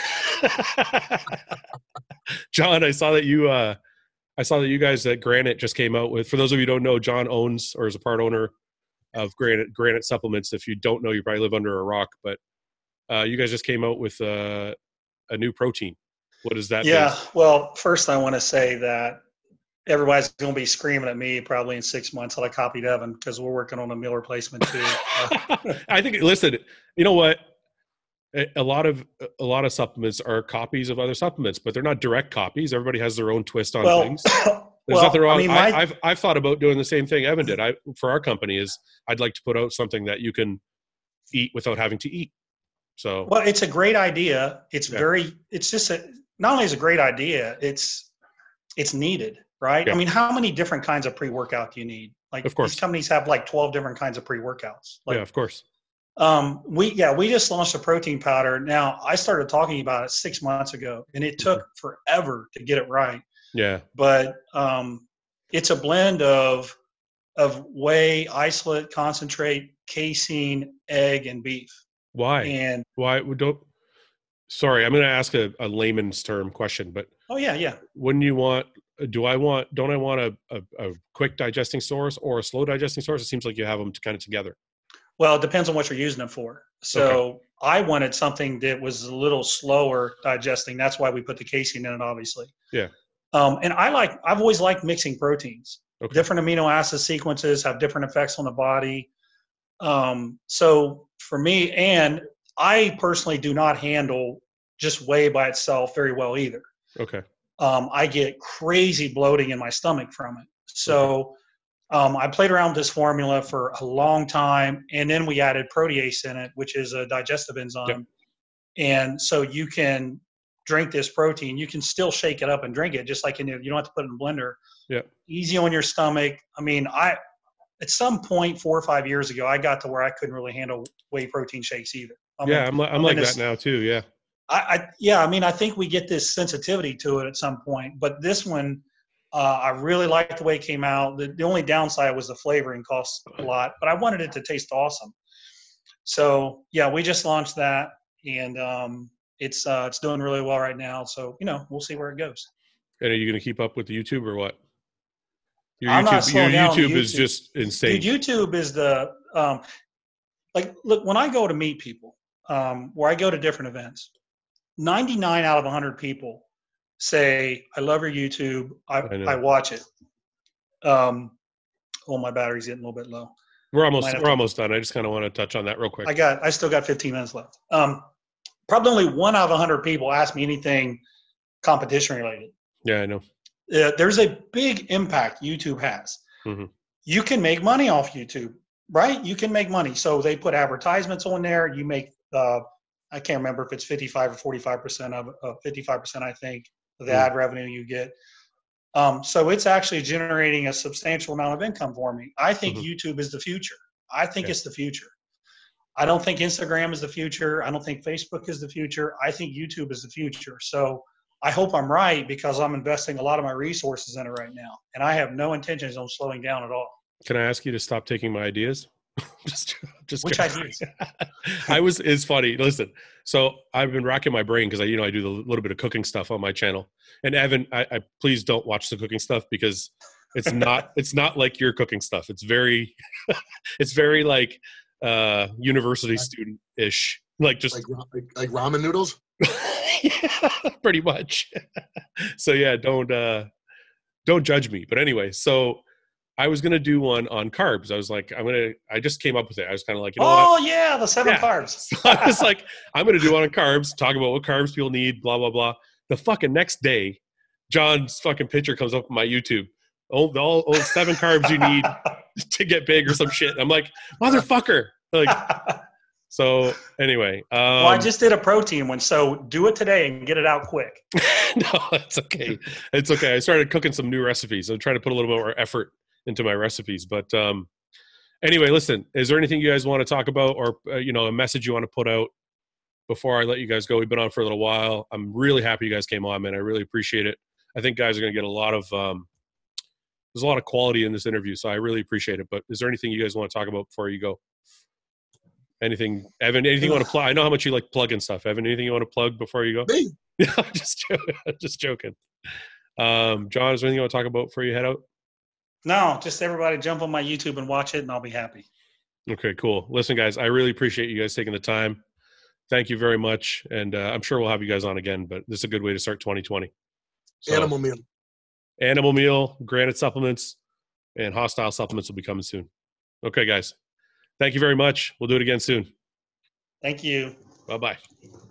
John, I saw that you, uh, I saw that you guys at Granite just came out with, for those of you who don't know, John owns or is a part owner of Granite, Granite Supplements. If you don't know, you probably live under a rock, but uh, you guys just came out with uh, a new protein. What is that? Yeah. based? Well, first I want to say that everybody's going to be screaming at me probably in six months that I copied Evan because we're working on a meal replacement too. I think, listen, you know what? A a lot of a lot of supplements are copies of other supplements, but they're not direct copies. Everybody has their own twist on well, things. There's well, nothing wrong. I mean, I, my, I've I've thought about doing the same thing Evan did. I for our company is I'd like to put out something that you can eat without having to eat. So well, it's a great idea. It's Yeah. very, it's just a, not only is it a great idea, it's, it's needed, right? Yeah. I mean, how many different kinds of pre-workout do you need? Like Of course. these companies have like twelve different kinds of pre-workouts. Like, yeah, of course. Um, we yeah, we just launched a protein powder. Now I started talking about it six months ago, and it took forever to get it right. Yeah. But um, it's a blend of of whey, isolate, concentrate, casein, egg, and beef. Why? And Why we don't? Sorry, I'm going to ask a, a layman's term question, but oh yeah, yeah. wouldn't you want? Do I want? Don't I want a, a, a quick digesting source or a slow digesting source? It seems like you have them kind of together. Well, it depends on what you're using it for. So I wanted something that was a little slower digesting. That's why we put the casein in it, obviously. Yeah. Um, and I like, I've always liked mixing proteins. Okay. Different amino acid sequences have different effects on the body. Um, so for me, and I personally do not handle just whey by itself very well either. Okay. Um, I get crazy bloating in my stomach from it. So um, I played around with this formula for a long time, and then we added protease in it, which is a digestive enzyme. Yep. And so you can drink this protein. You can still shake it up and drink it, just like in, you don't have to put it in a blender. Yeah. Easy on your stomach. I mean, I at some point four or five years ago, I got to where I couldn't really handle whey protein shakes either. I mean, Yeah, I'm li- I'm I'm like in this- that now too. Yeah. I, I yeah, I mean, I think we get this sensitivity to it at some point, but this one, uh, I really liked the way it came out. The, the only downside was the flavoring costs a lot, but I wanted it to taste awesome. So yeah, we just launched that, and um, it's uh, it's doing really well right now. So you know, we'll see where it goes. And are you going to keep up with the YouTube or what? Your I'm not YouTube, your slowing down on YouTube is YouTube. just insane. Dude, YouTube is the um, like look when I go to meet people, um, where I go to different events, ninety-nine out of one hundred people say, I love your YouTube. I, I know. I watch it. Um, oh, my battery's getting a little bit low. We're almost Might have we're to- almost done. I just kind of want to touch on that real quick. I got, I still got fifteen minutes left. Um, probably only one out of one hundred people ask me anything competition related. Yeah, I know. Uh, there's a big impact YouTube has. Mhm. You can make money off YouTube, right? You can make money. So they put advertisements on there. You make, uh, I can't remember if it's fifty-five or forty-five percent of, uh, fifty-five percent, I think, of the Mm. ad revenue you get. Um, so it's actually generating a substantial amount of income for me. I think Mhm. YouTube is the future. I think Yeah. it's the future. I don't think Instagram is the future. I don't think Facebook is the future. I think YouTube is the future. So I hope I'm right because I'm investing a lot of my resources in it right now, and I have no intentions on slowing down at all. Can I ask you to stop taking my ideas? just, just Which ideas? I was, it's funny. Listen, so I've been racking my brain because I, you know, I do a little bit of cooking stuff on my channel. And Evan, I, I please don't watch the cooking stuff because it's not, it's not like your cooking stuff. It's very, it's very like uh, university student ish, like just like, like like ramen noodles. Yeah, pretty much. So yeah, don't uh, don't judge me. But anyway, so. I was going to do one on carbs. I was like, I'm going to, I just came up with it. I was kind of like, you know oh, what? yeah, the seven Yeah. carbs. So I was like, I'm going to do one on carbs, talk about what carbs people need, blah, blah, blah. The fucking next day, John's fucking picture comes up on my YouTube. Oh, the all, all seven carbs you need to get big or some shit. I'm like, motherfucker. Like, so anyway. Um, well, I just did a protein one, so do it today and get it out quick. No, it's okay. It's okay. I started cooking some new recipes. I'm trying to put a little bit more effort into my recipes. But um, anyway, listen, is there anything you guys want to talk about or, uh, you know, a message you want to put out before I let you guys go? We've been on for a little while. I'm really happy you guys came on, man. I really appreciate it. I think guys are going to get a lot of, um, there's a lot of quality in this interview, so I really appreciate it. But is there anything you guys want to talk about before you go? Anything, Evan, anything you want to plug? I know how much you like plugging stuff. Evan, anything you want to plug before you go? Me? Yeah, I'm just joking. I'm just joking. Um, John, is there anything you want to talk about before you head out? No, just everybody jump on my YouTube and watch it, and I'll be happy. Okay, cool. Listen, guys, I really appreciate you guys taking the time. Thank you very much. And uh, I'm sure we'll have you guys on again, but this is a good way to start twenty twenty. So, Animal meal. Animal meal, Granite supplements, and Hostile supplements will be coming soon. Okay, guys. Thank you very much. We'll do it again soon. Thank you. Bye-bye.